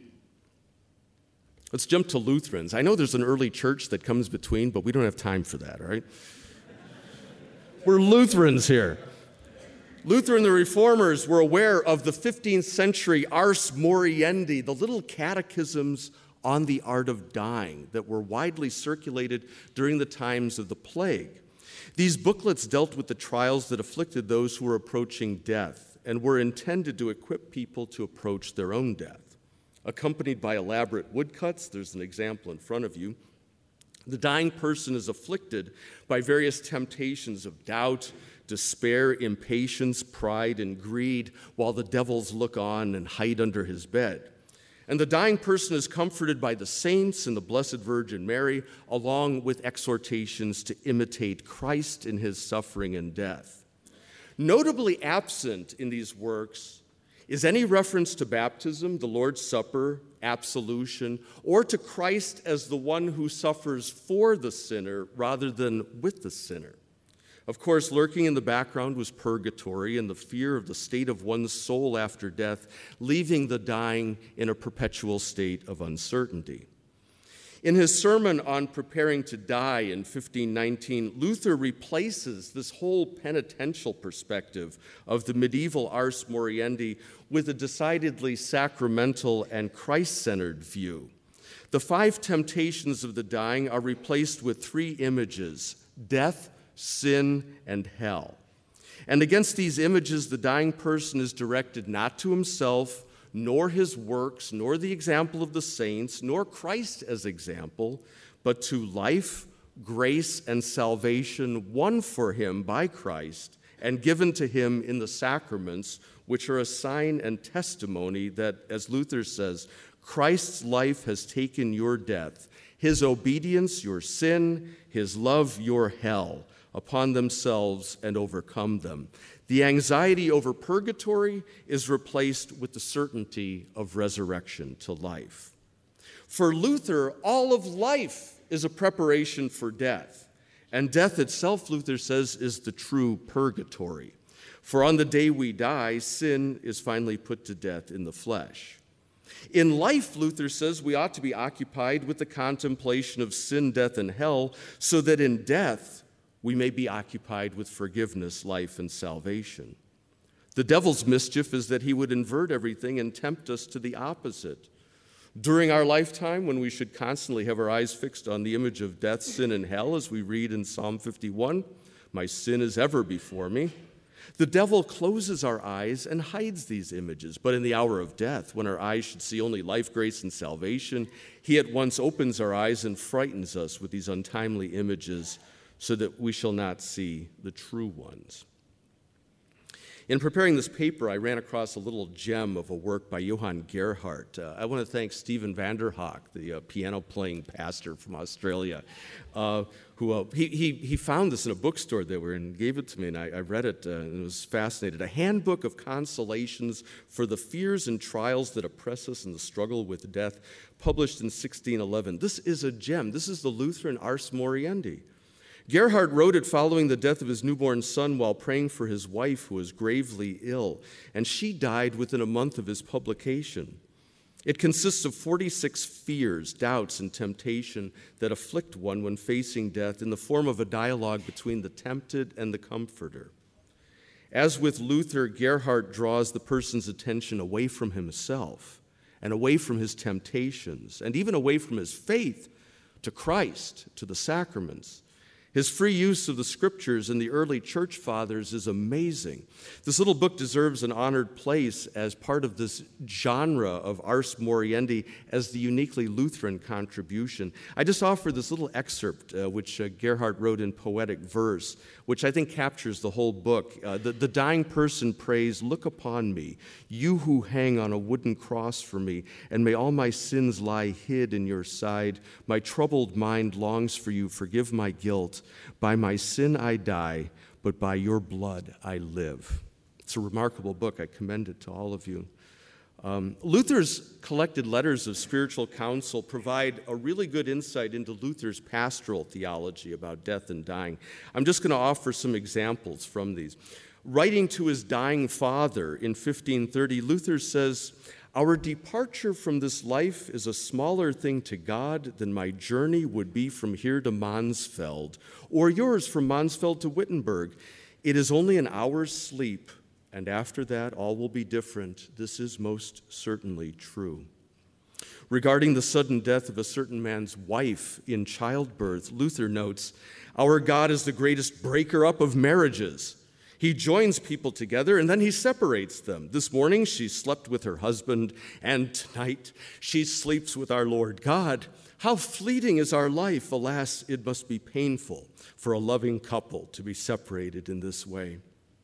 C: Let's jump to Lutherans. I know there's an early church that comes between, but we don't have time for that, all right? We're Lutherans here. Luther and the Reformers were aware of the fifteenth century Ars Moriendi, the little catechisms on the art of dying that were widely circulated during the times of the plague. These booklets dealt with the trials that afflicted those who were approaching death and were intended to equip people to approach their own death. Accompanied by elaborate woodcuts, there's an example in front of you, the dying person is afflicted by various temptations of doubt, despair, impatience, pride, and greed, while the devils look on and hide under his bed. And the dying person is comforted by the saints and the Blessed Virgin Mary, along with exhortations to imitate Christ in his suffering and death. Notably absent in these works is any reference to baptism, the Lord's Supper, absolution, or to Christ as the one who suffers for the sinner rather than with the sinner. Of course, lurking in the background was purgatory and the fear of the state of one's soul after death, leaving the dying in a perpetual state of uncertainty. In his sermon on preparing to die in fifteen nineteen, Luther replaces this whole penitential perspective of the medieval Ars Moriendi with a decidedly sacramental and Christ-centered view. The five temptations of the dying are replaced with three images: death, sin, and hell. And against these images, the dying person is directed not to himself, nor his works, nor the example of the saints, nor Christ as example, but to life, grace, and salvation won for him by Christ and given to him in the sacraments, which are a sign and testimony that, as Luther says, Christ's life has taken your death, his obedience your sin, his love your hell, upon themselves and overcome them. The anxiety over purgatory is replaced with the certainty of resurrection to life. For Luther, all of life is a preparation for death, and death itself, Luther says, is the true purgatory. For on the day we die, sin is finally put to death in the flesh. In life, Luther says, we ought to be occupied with the contemplation of sin, death, and hell, so that in death we may be occupied with forgiveness, life, and salvation. The devil's mischief is that he would invert everything and tempt us to the opposite. During our lifetime, when we should constantly have our eyes fixed on the image of death, sin, and hell, as we read in Psalm fifty-one, my sin is ever before me, the devil closes our eyes and hides these images. But in the hour of death, when our eyes should see only life, grace, and salvation, he at once opens our eyes and frightens us with these untimely images, so that we shall not see the true ones. In preparing this paper, I ran across a little gem of a work by Johann Gerhardt. Uh, I want to thank Stephen Vanderhoek, the uh, piano-playing pastor from Australia, uh, who uh, he, he, he found this in a bookstore that we're in and gave it to me, and I, I read it uh, and was fascinated. A handbook of consolations for the fears and trials that oppress us in the struggle with death, published in sixteen eleven. This is a gem. This is the Lutheran Ars Moriendi. Gerhard wrote it following the death of his newborn son while praying for his wife, who was gravely ill, and she died within a month of his publication. It consists of forty-six fears, doubts, and temptation that afflict one when facing death in the form of a dialogue between the tempted and the comforter. As with Luther, Gerhard draws the person's attention away from himself and away from his temptations and even away from his faith to Christ, to the sacraments. His free use of the scriptures and the early church fathers is amazing. This little book deserves an honored place as part of this genre of Ars Moriendi as the uniquely Lutheran contribution. I just offer this little excerpt, uh, which uh, Gerhard wrote in poetic verse, which I think captures the whole book. Uh, the, the dying person prays, "Look upon me, you who hang on a wooden cross for me, and may all my sins lie hid in your side. My troubled mind longs for you, forgive my guilt. By my sin I die, but by your blood I live." It's a remarkable book. I commend it to all of you. Um, Luther's collected letters of spiritual counsel provide a really good insight into Luther's pastoral theology about death and dying. I'm just going to offer some examples from these. Writing to his dying father in fifteen thirty, Luther says, "Our departure from this life is a smaller thing to God than my journey would be from here to Mansfeld, or yours from Mansfeld to Wittenberg. It is only an hour's sleep, and after that all will be different. This is most certainly true." Regarding the sudden death of a certain man's wife in childbirth, Luther notes, "Our God is the greatest breaker up of marriages. He joins people together and then he separates them. This morning she slept with her husband, and tonight she sleeps with our Lord God. How fleeting is our life! Alas, it must be painful for a loving couple to be separated in this way."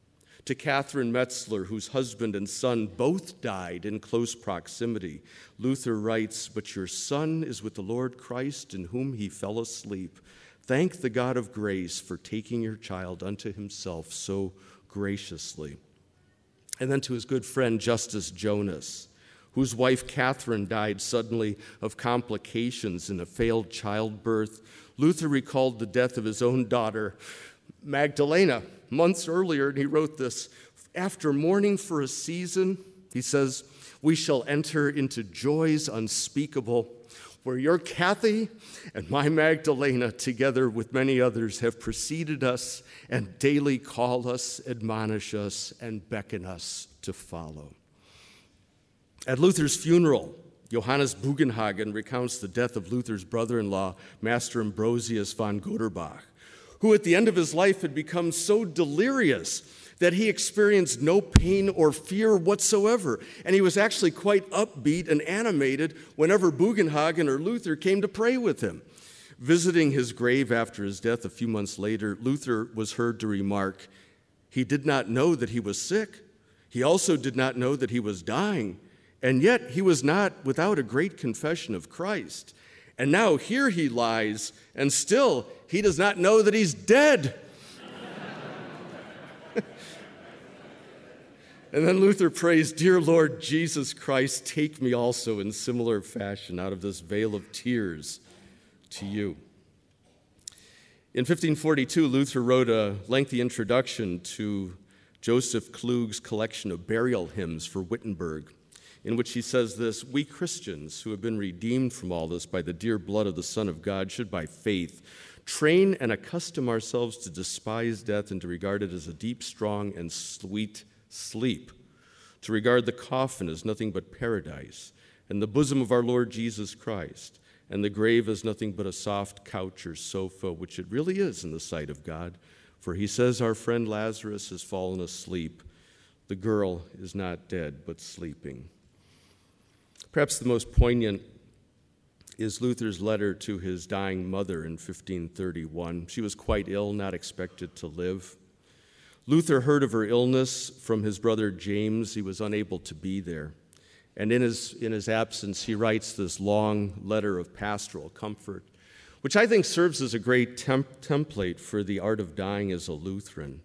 C: To Catherine Metzler, whose husband and son both died in close proximity, Luther writes, "But your son is with the Lord Christ, in whom he fell asleep. Thank the God of grace for taking your child unto himself so graciously." And then to his good friend Justus Jonas, whose wife Catherine died suddenly of complications in a failed childbirth. Luther recalled the death of his own daughter, Magdalena, months earlier, and he wrote this: "After mourning for a season," he says, "we shall enter into joys unspeakable, where your Kathy and my Magdalena, together with many others, have preceded us and daily call us, admonish us, and beckon us to follow." At Luther's funeral, Johannes Bugenhagen recounts the death of Luther's brother-in-law, Master Ambrosius von Goderbach, who at the end of his life had become so delirious that he experienced no pain or fear whatsoever. And he was actually quite upbeat and animated whenever Bugenhagen or Luther came to pray with him. Visiting his grave after his death a few months later, Luther was heard to remark, he did not know that he was sick. He also did not know that he was dying. And yet he was not without a great confession of Christ. And now here he lies, and still he does not know that he's dead. And then Luther prays, "Dear Lord Jesus Christ, take me also in similar fashion out of this vale of tears to you." In fifteen forty-two, Luther wrote a lengthy introduction to Joseph Klug's collection of burial hymns for Wittenberg, in which he says this: "We Christians who have been redeemed from all this by the dear blood of the Son of God should by faith train and accustom ourselves to despise death and to regard it as a deep, strong, and sweet sleep, to regard the coffin as nothing but paradise, and the bosom of our Lord Jesus Christ, and the grave as nothing but a soft couch or sofa, which it really is in the sight of God. For he says our friend Lazarus has fallen asleep. The girl is not dead, but sleeping." Perhaps the most poignant is Luther's letter to his dying mother in fifteen thirty-one. She was quite ill, not expected to live. Luther heard of her illness from his brother James. He was unable to be there. And in his, in his absence, he writes this long letter of pastoral comfort, which I think serves as a great temp- template for the art of dying as a Lutheran.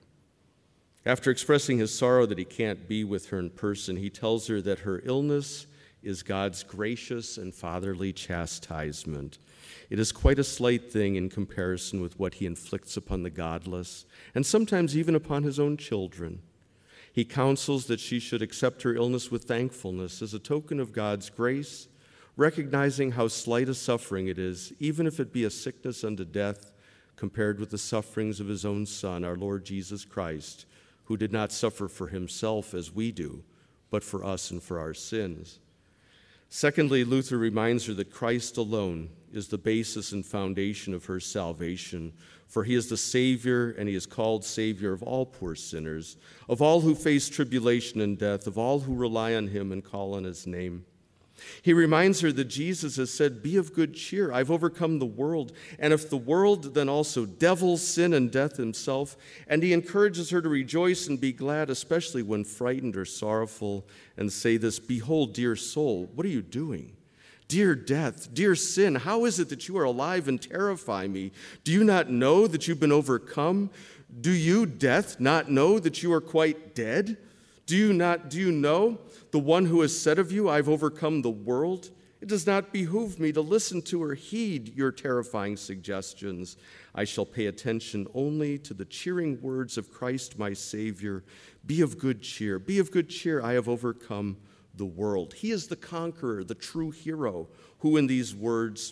C: After expressing his sorrow that he can't be with her in person, he tells her that her illness is God's gracious and fatherly chastisement. It is quite a slight thing in comparison with what he inflicts upon the godless, and sometimes even upon his own children. He counsels that she should accept her illness with thankfulness as a token of God's grace, recognizing how slight a suffering it is, even if it be a sickness unto death, compared with the sufferings of his own Son, our Lord Jesus Christ, who did not suffer for himself as we do, but for us and for our sins. Secondly, Luther reminds her that Christ alone is the basis and foundation of her salvation, for he is the Savior, and he is called Savior of all poor sinners, of all who face tribulation and death, of all who rely on him and call on his name. He reminds her that Jesus has said, "Be of good cheer, I've overcome the world." And if the world, then also devil, sin, and death himself. And he encourages her to rejoice and be glad, especially when frightened or sorrowful, and say this: "Behold, dear soul, what are you doing? Dear death, dear sin, how is it that you are alive and terrify me? Do you not know that you've been overcome? Do you, death, not know that you are quite dead? Do you not, do you know the one who has said of you, I've overcome the world? It does not behoove me to listen to or heed your terrifying suggestions. I shall pay attention only to the cheering words of Christ my Savior. Be of good cheer, be of good cheer, I have overcome the world." He is the conqueror, the true hero, who in these words,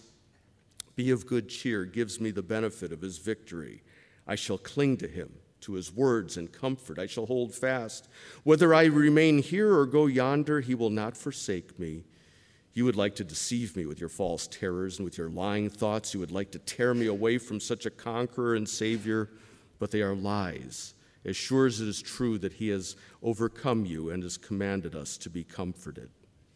C: "Be of good cheer," gives me the benefit of his victory. I shall cling to him, to his words and comfort. I shall hold fast. Whether I remain here or go yonder, he will not forsake me. You would like to deceive me with your false terrors and with your lying thoughts. You would like to tear me away from such a conqueror and Savior, but they are lies, as sure as it is true that he has overcome you and has commanded us to be comforted.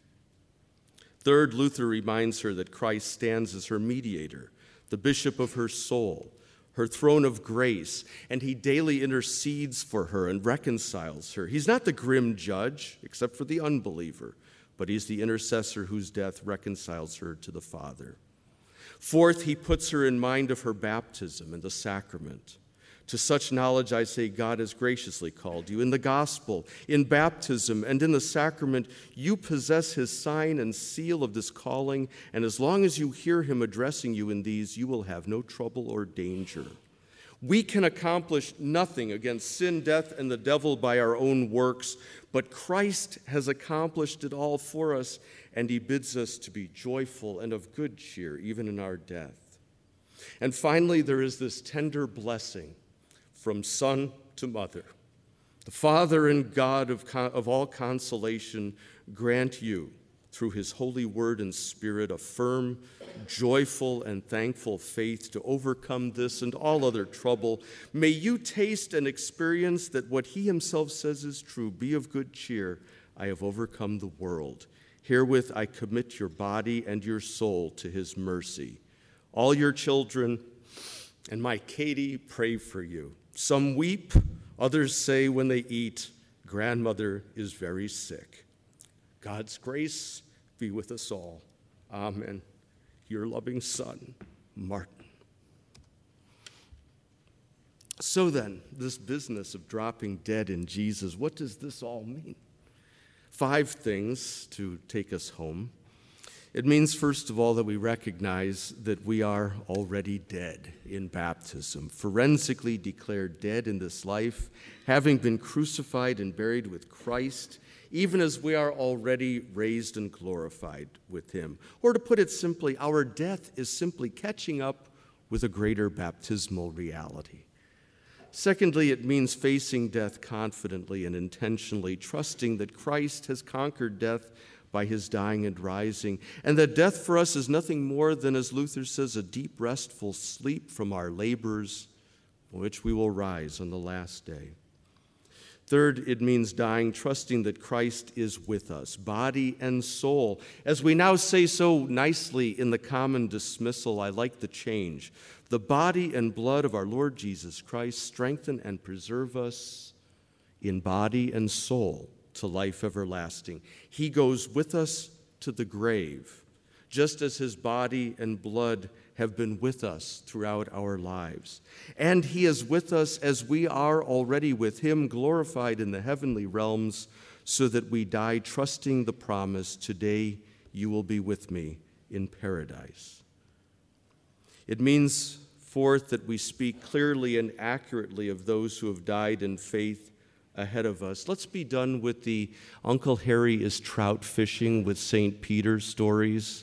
C: Third, Luther reminds her that Christ stands as her mediator, the bishop of her soul, her throne of grace, and he daily intercedes for her and reconciles her. He's not the grim judge, except for the unbeliever, but he's the intercessor whose death reconciles her to the Father. Fourth, he puts her in mind of her baptism and the sacrament. To such knowledge, I say, God has graciously called you. In the gospel, in baptism, and in the sacrament, you possess his sign and seal of this calling, and as long as you hear him addressing you in these, you will have no trouble or danger. We can accomplish nothing against sin, death, and the devil by our own works, but Christ has accomplished it all for us, and he bids us to be joyful and of good cheer, even in our death. And finally, there is this tender blessing from son to mother. The Father and God of, con- of all consolation grant you, through his holy word and spirit, a firm, joyful, and thankful faith to overcome this and all other trouble. May you taste and experience that what he himself says is true. Be of good cheer. I have overcome the world. Herewith I commit your body and your soul to his mercy. All your children and my Katie pray for you. Some weep, others say when they eat, grandmother is very sick. God's grace be with us all. Amen. Your loving son, Martin. So then, this business of dropping dead in Jesus, what does this all mean? Five things to take us home. It means, first of all, that we recognize that we are already dead in baptism, forensically declared dead in this life, having been crucified and buried with Christ, even as we are already raised and glorified with him. Or to put it simply, our death is simply catching up with a greater baptismal reality. Secondly, it means facing death confidently and intentionally, trusting that Christ has conquered death by his dying and rising, and that death for us is nothing more than, as Luther says, a deep, restful sleep from our labors, from which we will rise on the last day. Third, it means dying, trusting that Christ is with us, body and soul. As we now say so nicely in the common dismissal, I like the change. The body and blood of our Lord Jesus Christ strengthen and preserve us in body and soul to life everlasting. He goes with us to the grave, just as his body and blood have been with us throughout our lives. And he is with us as we are already with him, glorified in the heavenly realms, so that we die trusting the promise, today you will be with me in paradise. It means, fourth, that we speak clearly and accurately of those who have died in faith ahead of us. Let's be done with the Uncle Harry is trout fishing with Saint Peter stories.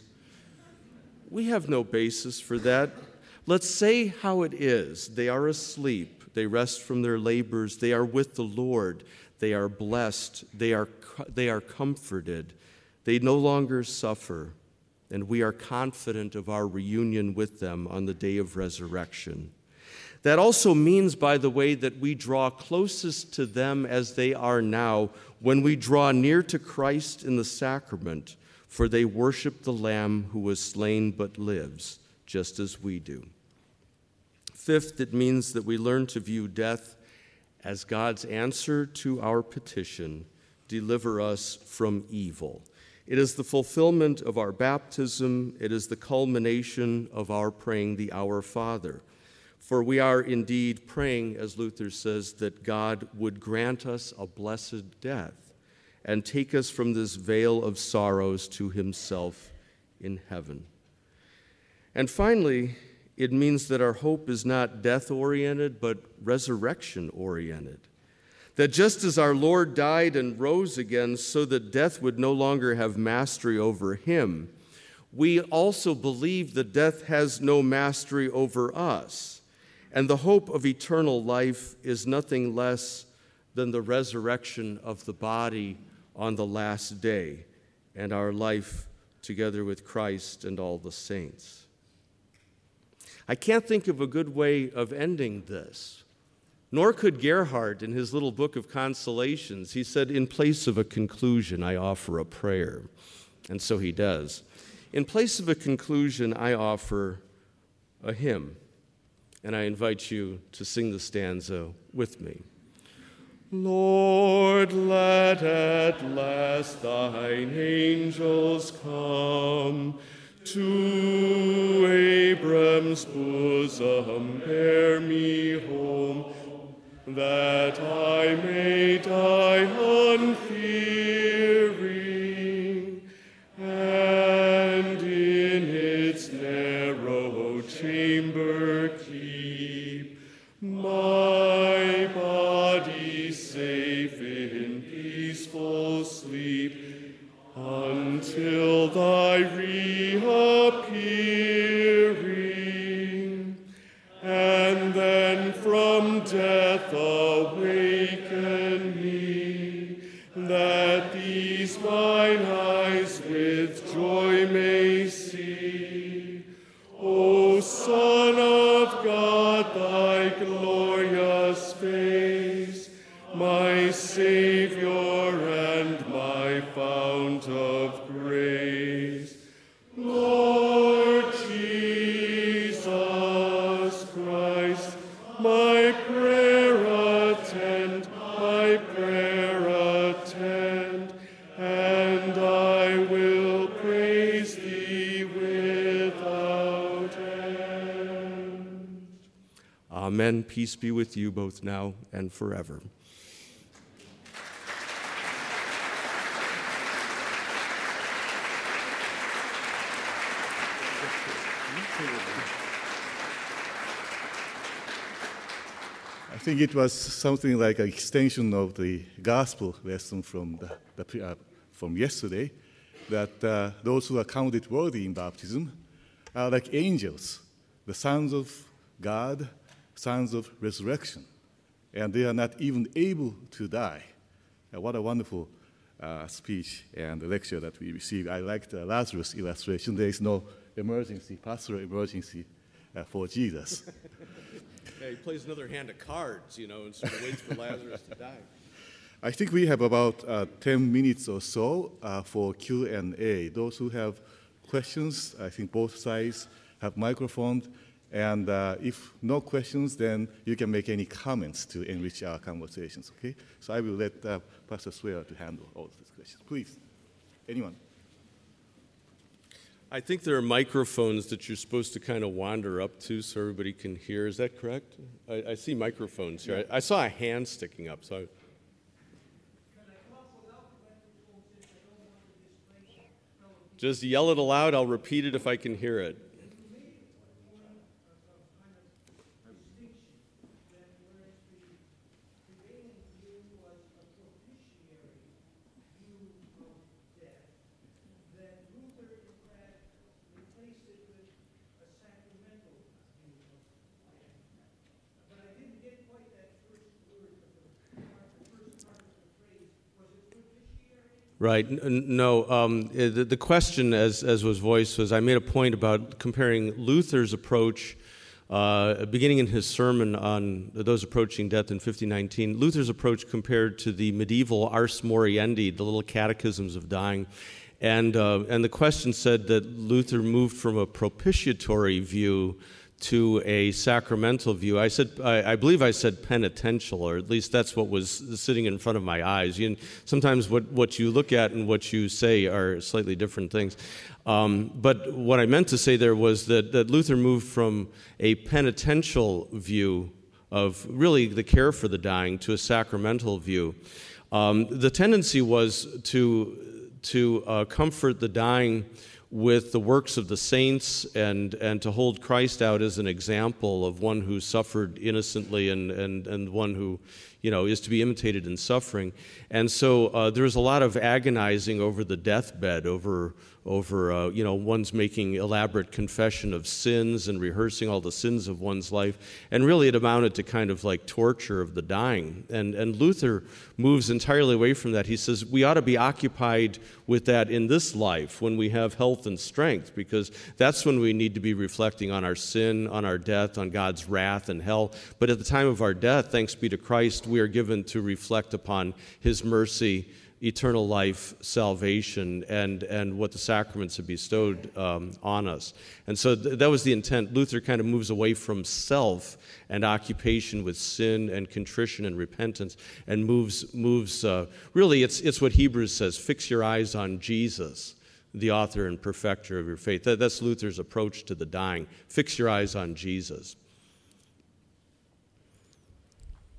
C: We have no basis for that. Let's say how it is. They are asleep. They rest from their labors. They are with the Lord. They are blessed. They are, they are comforted. They no longer suffer. And we are confident of our reunion with them on the day of resurrection. That also means, by the way, that we draw closest to them as they are now when we draw near to Christ in the sacrament, for they worship the Lamb who was slain but lives, just as we do. Fifth, it means that we learn to view death as God's answer to our petition, deliver us from evil. It is the fulfillment of our baptism. It is the culmination of our praying the Our Father. For we are indeed praying, as Luther says, that God would grant us a blessed death and take us from this vale of sorrows to himself in heaven. And finally, it means that our hope is not death-oriented, but resurrection-oriented. That just as our Lord died and rose again so that death would no longer have mastery over him, we also believe that death has no mastery over us. And the hope of eternal life is nothing less than the resurrection of the body on the last day and our life together with Christ and all the saints. I can't think of a good way of ending this, nor could Gerhard in his little book of consolations. He said, in place of a conclusion, I offer a prayer. And so he does. In place of a conclusion, I offer a hymn. And I invite you to sing the stanza with me. Lord, let at last thine angels come, to Abram's bosom bear me home, that I may die unfearing, and in its narrow chamber keep my body safe in peaceful sleep, until thy reappearing, and then from death awaken me, that these mine eyes with joy may see. O Son of God, thy glorious face, my Savior and my fount of grace. Lord Jesus Christ, my prayer attend, my prayer attend, and I will praise thee without end. Amen. Peace be with you both now and forever.
B: I think it was something like an extension of the gospel lesson from the, the uh, from yesterday, that uh, those who are counted worthy in baptism are like angels, the sons of God, sons of resurrection, and they are not even able to die. Uh, what a wonderful uh, speech and lecture that we received. I liked uh, Lazarus' illustration. There is no emergency, pastoral emergency uh, for Jesus.
C: Yeah, he plays another hand of cards, you know, and sort of waits for Lazarus to die.
B: I think we have about uh, ten minutes or so uh, for Q and A. Those who have questions, I think both sides have microphones. And uh, if no questions, then you can make any comments to enrich our conversations, okay? So I will let uh, Pastor Swear to handle all of these questions. Please, anyone?
C: I think there are microphones that you're supposed to kind of wander up to so everybody can hear. Is that correct? I, I see microphones here. I, I saw a hand sticking up. So I... Just yell it aloud. I'll repeat it if I can hear it. Right. No. Um, the, the question, as, as was voiced, was I made a point about comparing Luther's approach, uh, beginning in his sermon on those approaching death in fifteen nineteen, Luther's approach compared to the medieval Ars Moriendi, the little catechisms of dying. And, uh, and the question said that Luther moved from a propitiatory view to a sacramental view. I said, I, I believe I said penitential, or at least that's what was sitting in front of my eyes. You, sometimes what, what you look at and what you say are slightly different things. Um, but what I meant to say there was that, that Luther moved from a penitential view of really the care for the dying to a sacramental view. Um, the tendency was to, to uh, comfort the dying with the works of the saints and, and to hold Christ out as an example of one who suffered innocently and, and, and one who, you know, is to be imitated in suffering. And so uh, there was a lot of agonizing over the deathbed, over, over uh, you know, one's making elaborate confession of sins and rehearsing all the sins of one's life. And really it amounted to kind of like torture of the dying. And, and Luther moves entirely away from that. He says we ought to be occupied with that in this life when we have health and strength, because that's when we need to be reflecting on our sin, on our death, on God's wrath and hell. But at the time of our death, thanks be to Christ, we are given to reflect upon His mercy, eternal life, salvation, and, and what the sacraments have bestowed um, on us. And so th- that was the intent. Luther kind of moves away from self and occupation with sin and contrition and repentance, and moves, moves uh, really, it's, it's what Hebrews says, fix your eyes on Jesus, the author and perfecter of your faith. That, that's Luther's approach to the dying. Fix your eyes on Jesus.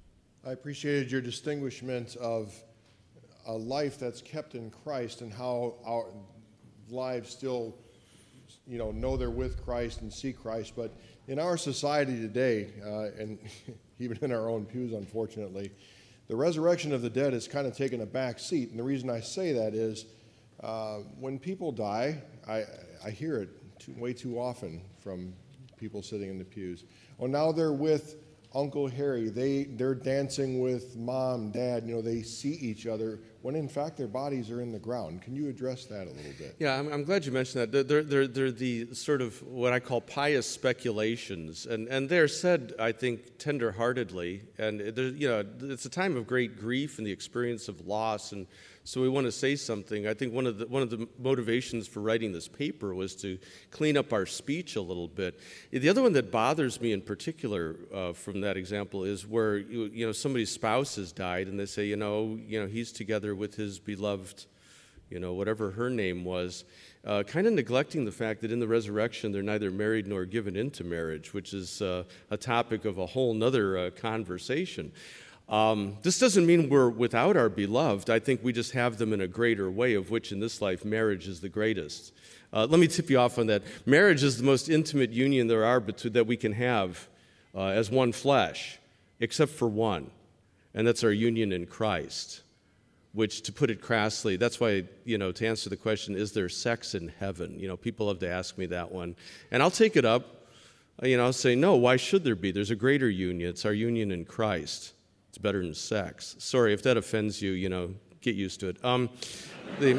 D: I appreciated your distinguishment of a life that's kept in Christ and how our lives still, you know, know they're with Christ and see Christ. But in our society today, uh, and even in our own pews, unfortunately, the resurrection of the dead has kind of taken a back seat. And the reason I say that is uh, when people die, I, I hear it too, way too often from people sitting in the pews. Oh, now they're with Uncle Harry. They, they're dancing with mom, dad. You know, they see each other when in fact their bodies are in the ground. Can you address that a little bit?
C: Yeah, I'm, I'm glad you mentioned that. They're, they're, they're the sort of what I call pious speculations. And, and they're said, I think, tender-heartedly. And, you know, it's a time of great grief and the experience of loss. And so we want to say something. I think one of the one of the motivations for writing this paper was to clean up our speech a little bit. The other one that bothers me in particular uh, from that example is where you, you know somebody's spouse has died and they say, you know, you know he's together with his beloved, you know, whatever her name was, uh, kind of neglecting the fact that in the resurrection they're neither married nor given into marriage, which is uh, a topic of a whole nother uh, conversation. Um, this doesn't mean we're without our beloved. I think we just have them in a greater way, of which in this life marriage is the greatest. Uh, let me tip you off on that. Marriage is the most intimate union there are between, that we can have uh, as one flesh, except for one, and that's our union in Christ, which, to put it crassly, that's why, you know, to answer the question, is there sex in heaven? You know, people love to ask me that one, and I'll take it up. You know, I'll say, no, why should there be? There's a greater union. It's our union in Christ. It's better than sex. Sorry, if that offends you, you know, get used to it. Um, the,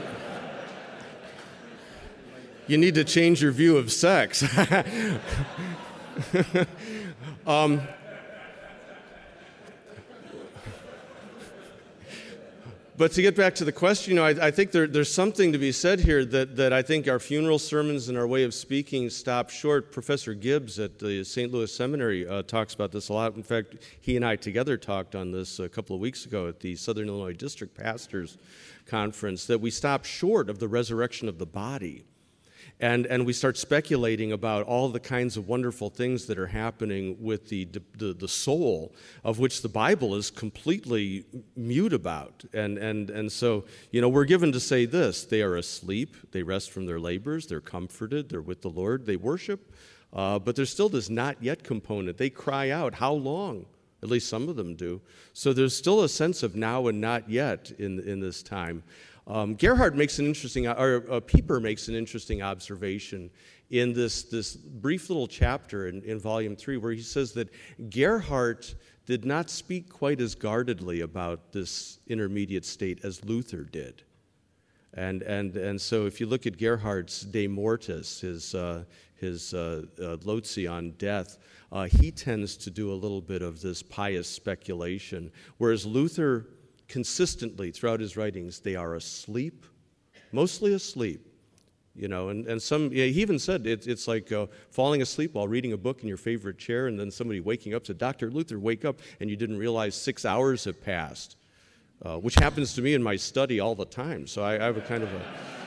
C: you need to change your view of sex. um, But to get back to the question, you know, I, I think there, there's something to be said here that, that I think our funeral sermons and our way of speaking stop short. Professor Gibbs at the Saint Louis Seminary uh, talks about this a lot. In fact, he and I together talked on this a couple of weeks ago at the Southern Illinois District Pastors Conference, that we stop short of the resurrection of the body. And, and we start speculating about all the kinds of wonderful things that are happening with the, the, the soul, of which the Bible is completely mute about. And, and, and so, you know, we're given to say this: they are asleep, they rest from their labors, they're comforted, they're with the Lord, they worship, uh, but there's still this not yet component. They cry out, how long? At least some of them do. So there's still a sense of now and not yet in, in this time. Um, Gerhard makes an interesting, or uh, Pieper makes an interesting observation in this, this brief little chapter in, in volume three, where he says that Gerhard did not speak quite as guardedly about this intermediate state as Luther did. And, and, and so if you look at Gerhard's De Mortis, his, uh, his uh, uh, Lotzi on death, uh, he tends to do a little bit of this pious speculation, whereas Luther consistently throughout his writings, they are asleep, mostly asleep, you know, and, and some, yeah, he even said it, it's like uh, falling asleep while reading a book in your favorite chair, and then somebody waking up said, Doctor Luther, wake up, and you didn't realize six hours have passed, uh, which happens to me in my study all the time. So I, I have a kind of a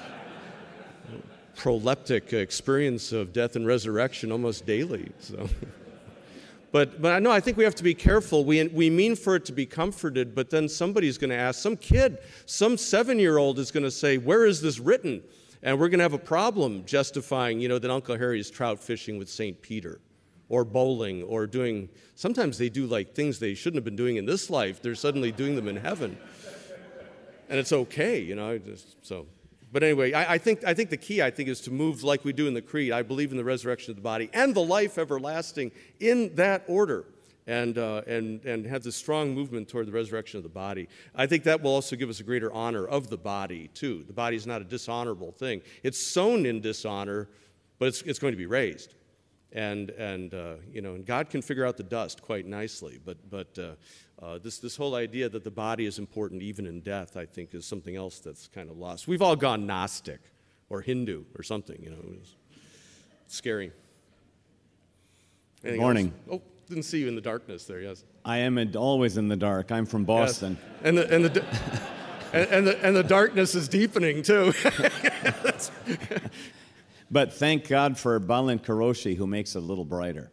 C: proleptic experience of death and resurrection almost daily, so... But but I know I think we have to be careful. We we mean for it to be comforted, but then somebody's going to ask, some kid, some seven-year-old is going to say, where is this written? And we're going to have a problem justifying, you know, that Uncle Harry is trout fishing with Saint Peter, or bowling, or doing, sometimes they do like things they shouldn't have been doing in this life. They're suddenly doing them in heaven. And it's okay, you know, just, so... But anyway, I, I think I think the key, I think, is to move like we do in the Creed. I believe in the resurrection of the body and the life everlasting in that order, and uh, and and have this strong movement toward the resurrection of the body. I think that will also give us a greater honor of the body too. The body is not a dishonorable thing. It's sown in dishonor, but it's it's going to be raised, and and uh, you know, and God can figure out the dust quite nicely. But but. Uh, Uh, this this whole idea that the body is important even in death, I think, is something else that's kind of lost. We've all gone Gnostic or Hindu or something, you know. It's scary.
E: Good morning.
C: Else? Oh, didn't see you in the darkness there, yes.
E: I am in, always in the dark. I'm from Boston.
C: Yes. And the and the and, and the and the darkness is deepening too.
E: But thank God for Balint Karoshi, who makes it a little brighter.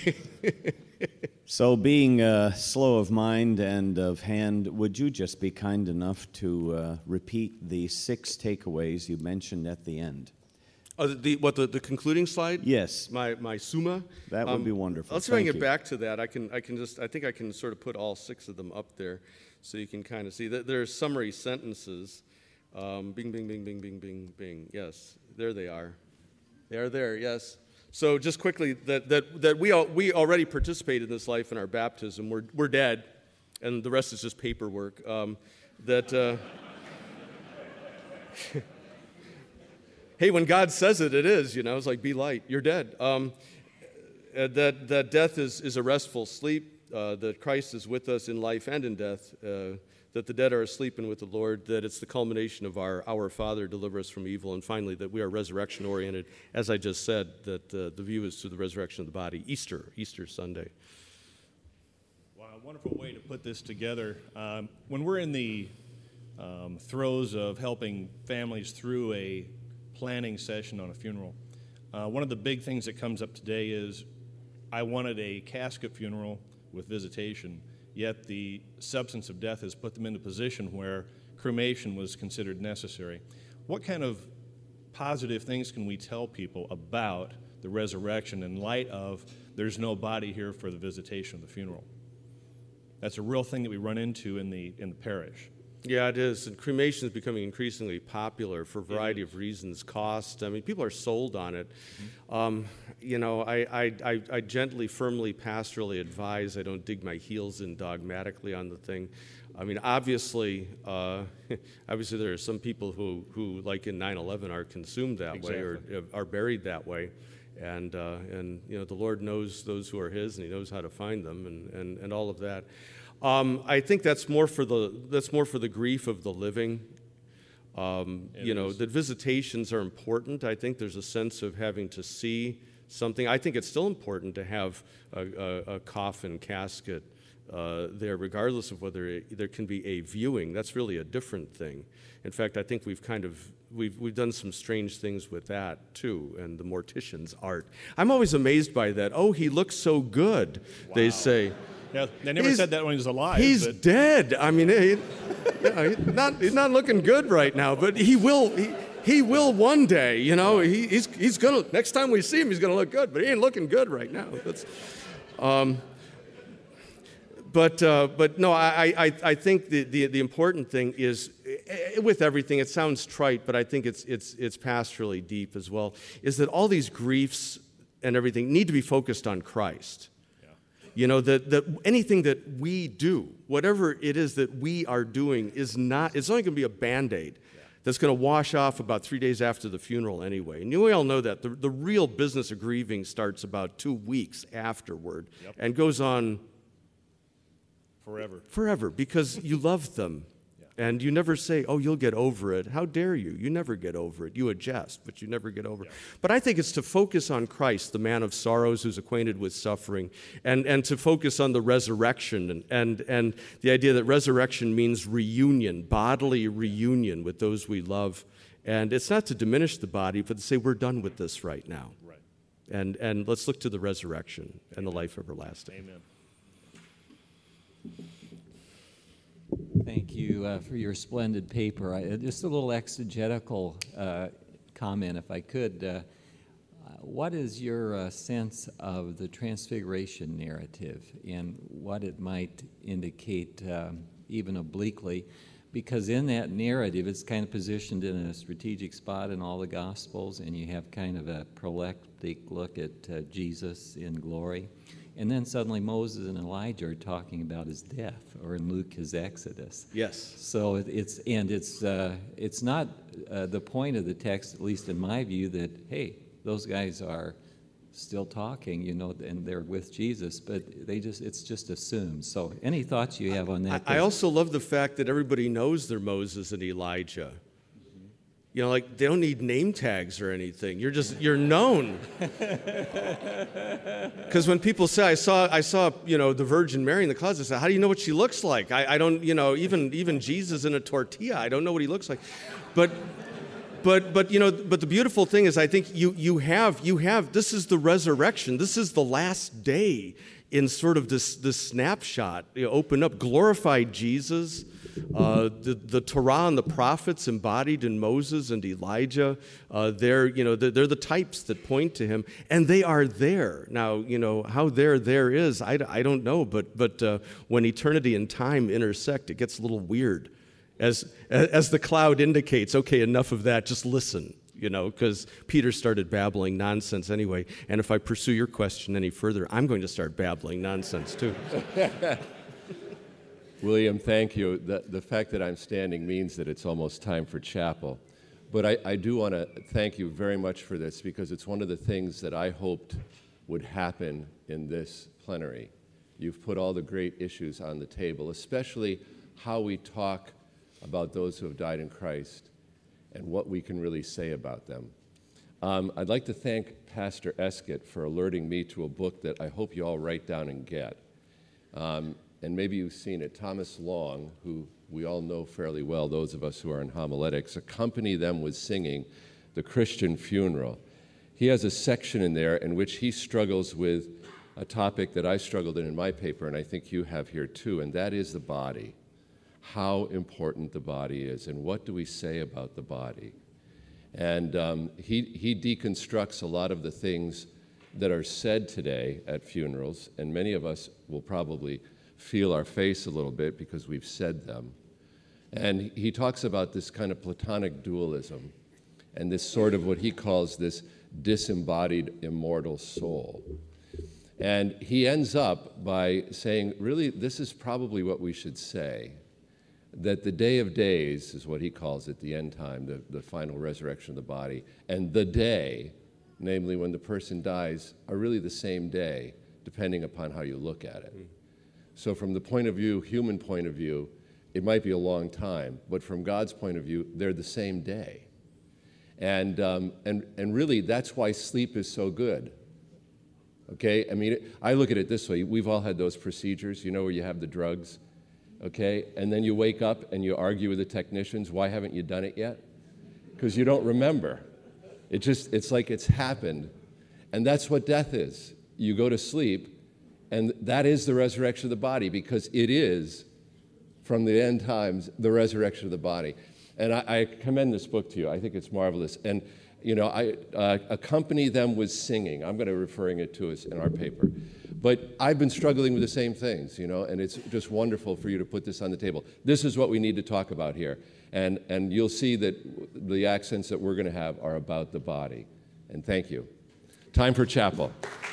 E: So being uh, slow of mind and of hand, would you just be kind enough to uh, repeat the six takeaways you mentioned at the end?
C: Oh, the, the, what, the, the concluding slide?
E: Yes.
C: My, my summa?
E: That would be wonderful.
C: Let's see if I can
E: Thank
C: get
E: you.
C: back to that. I can, I can just, I think I can sort of put all six of them up there so you can kind of see. There are summary sentences. Um, bing, bing, bing, bing, bing, bing, bing. Yes, there they are. They are there, yes. So just quickly, that, that, that we, all, we already participate in this life in our baptism. We're, we're dead, and the rest is just paperwork. Um, that, uh, hey, when God says it, it is, you know. It's like, be light, you're dead. Um, uh, that, that death is, is a restful sleep, uh, that Christ is with us in life and in death, uh, that the dead are asleep and with the Lord, that it's the culmination of our Our Father, deliver us from evil, and finally, that we are resurrection-oriented. As I just said, that uh, the view is to the resurrection of the body. Easter, Easter Sunday.
F: Wow, a wonderful way to put this together. Um, when we're in the um, throes of helping families through a planning session on a funeral, uh, one of the big things that comes up today is I wanted a casket funeral with visitation, yet the substance of death has put them in a position where cremation was considered necessary. What kind of positive things can we tell people about the resurrection in light of there's no body here for the visitation of the funeral? That's a real thing that we run into in the in the parish.
C: Yeah, it is. And cremation is becoming increasingly popular for a variety of reasons. Cost. I mean, people are sold on it. Mm-hmm. Um, you know, I, I, I, I gently, firmly, pastorally advise. I don't dig my heels in dogmatically on the thing. I mean, obviously, uh, obviously there are some people who, who, like in nine eleven, are consumed that
F: Exactly.
C: way or are buried that way. And, uh, and you know, the Lord knows those who are His, and He knows how to find them, and, and, and all of that. Um, I think that's more for the that's more for the grief of the living. Um, you know, that visitations are important. I think there's a sense of having to see something. I think it's still important to have a, a, a coffin casket uh, there, regardless of whether it, there can be a viewing. That's really a different thing. In fact, I think we've kind of we've we've done some strange things with that too, and the mortician's art. I'm always amazed by that. Oh, he looks so good, wow. They say.
F: Yeah, they never
C: he's,
F: said that when he was alive.
C: He's
F: but.
C: dead. I mean, he, you know, he's not he's not looking good right now, but he will he, he will one day. You know, he, he's he's gonna next time we see him, he's gonna look good, but he ain't looking good right now. That's, um, but uh, but no, I I, I think the, the the important thing is with everything. It sounds trite, but I think it's it's it's pastorally deep as well. Is that all these griefs and everything need to be focused on Christ. You know, that, that anything that we do, whatever it is that we are doing, is not, it's only going to be a Band-Aid that's going to wash off about three days after the funeral anyway. And we all know that. The, the real business of grieving starts about two weeks afterward yep. and goes on
F: forever.
C: Forever, because you love them. And you never say, oh, you'll get over it. How dare you? You never get over it. You adjust, but you never get over it. Yeah. But I think it's to focus on Christ, the man of sorrows who's acquainted with suffering, and, and to focus on the resurrection and, and, and the idea that resurrection means reunion, bodily reunion with those we love. And it's not to diminish the body, but to say we're done with this right now.
F: Right.
C: And, and let's look to the resurrection and the life everlasting.
F: Amen.
A: Thank you uh, for your splendid paper. I, just a little exegetical uh, comment, if I could. Uh, what is your uh, sense of the Transfiguration narrative and what it might indicate, um, even obliquely? Because in that narrative, it's kind of positioned in a strategic spot in all the Gospels, and you have kind of a proleptic look at uh, Jesus in glory. And then suddenly Moses and Elijah are talking about his death, or in Luke, his exodus.
C: Yes.
A: So it, it's and it's uh, it's not uh, the point of the text, at least in my view, that hey, those guys are still talking, you know, and they're with Jesus, but they just it's just assumed. So any thoughts you have on that?
C: I, I also love the fact that everybody knows they're Moses and Elijah. You know, like, they don't need name tags or anything. You're just, you're known. Because when people say, I saw, I saw, you know, the Virgin Mary in the closet, I said, how do you know what she looks like? I, I don't, you know, even, even Jesus in a tortilla, I don't know what he looks like. But, But, but you know, but the beautiful thing is, I think you, you have, you have, this is the resurrection. This is the last day in sort of this, this snapshot. You open up, glorified Jesus, uh, the, the Torah and the prophets embodied in Moses and Elijah. Uh, they're, you know, they're, they're the types that point to him, and they are there. Now, you know, how there there is, I, I don't know, but, but uh, when eternity and time intersect, it gets a little weird. As, as the cloud indicates, okay, enough of that, just listen, you know, because Peter started babbling nonsense anyway. And if I pursue your question any further, I'm going to start babbling nonsense too.
G: William, thank you. The, the fact that I'm standing means that it's almost time for chapel. But I, I do want to thank you very much for this, because it's one of the things that I hoped would happen in this plenary. You've put all the great issues on the table, especially how we talk about those who have died in Christ and what we can really say about them. Um, I'd like to thank Pastor Eskett for alerting me to a book that I hope you all write down and get. Um, and maybe you've seen it. Thomas Long, who we all know fairly well, those of us who are in homiletics, accompany them with singing The Christian Funeral. He has a section in there in which he struggles with a topic that I struggled in in my paper, and I think you have here too, and that is the body. How important the body is, and what do we say about the body? And um, he, he deconstructs a lot of the things that are said today at funerals, and many of us will probably feel our face a little bit because we've said them. And he talks about this kind of Platonic dualism and this sort of what he calls this disembodied immortal soul. And he ends up by saying, really, this is probably what we should say, that the day of days is what he calls it, the end time, the, the final resurrection of the body, and the day, namely when the person dies, are really the same day, depending upon how you look at it. Mm. So from the point of view, human point of view, it might be a long time, but from God's point of view, they're the same day. And, um, and, and really, that's why sleep is so good. Okay? I mean, I look at it this way. We've all had those procedures, you know, where you have the drugs. Okay, and then you wake up and you argue with the technicians, why haven't you done it yet? Because you don't remember. It just, it's like it's happened. And that's what death is. You go to sleep, and that is the resurrection of the body, because it is, from the end times, the resurrection of the body. And I, I commend this book to you. I think it's marvelous. And, you know, I uh, accompany them with singing. I'm going to be referring it to us in our paper. But I've been struggling with the same things, you know, and it's just wonderful for you to put this on the table. This is what we need to talk about here. And, and you'll see that the accents that we're going to have are about the body. And thank you. Time for chapel.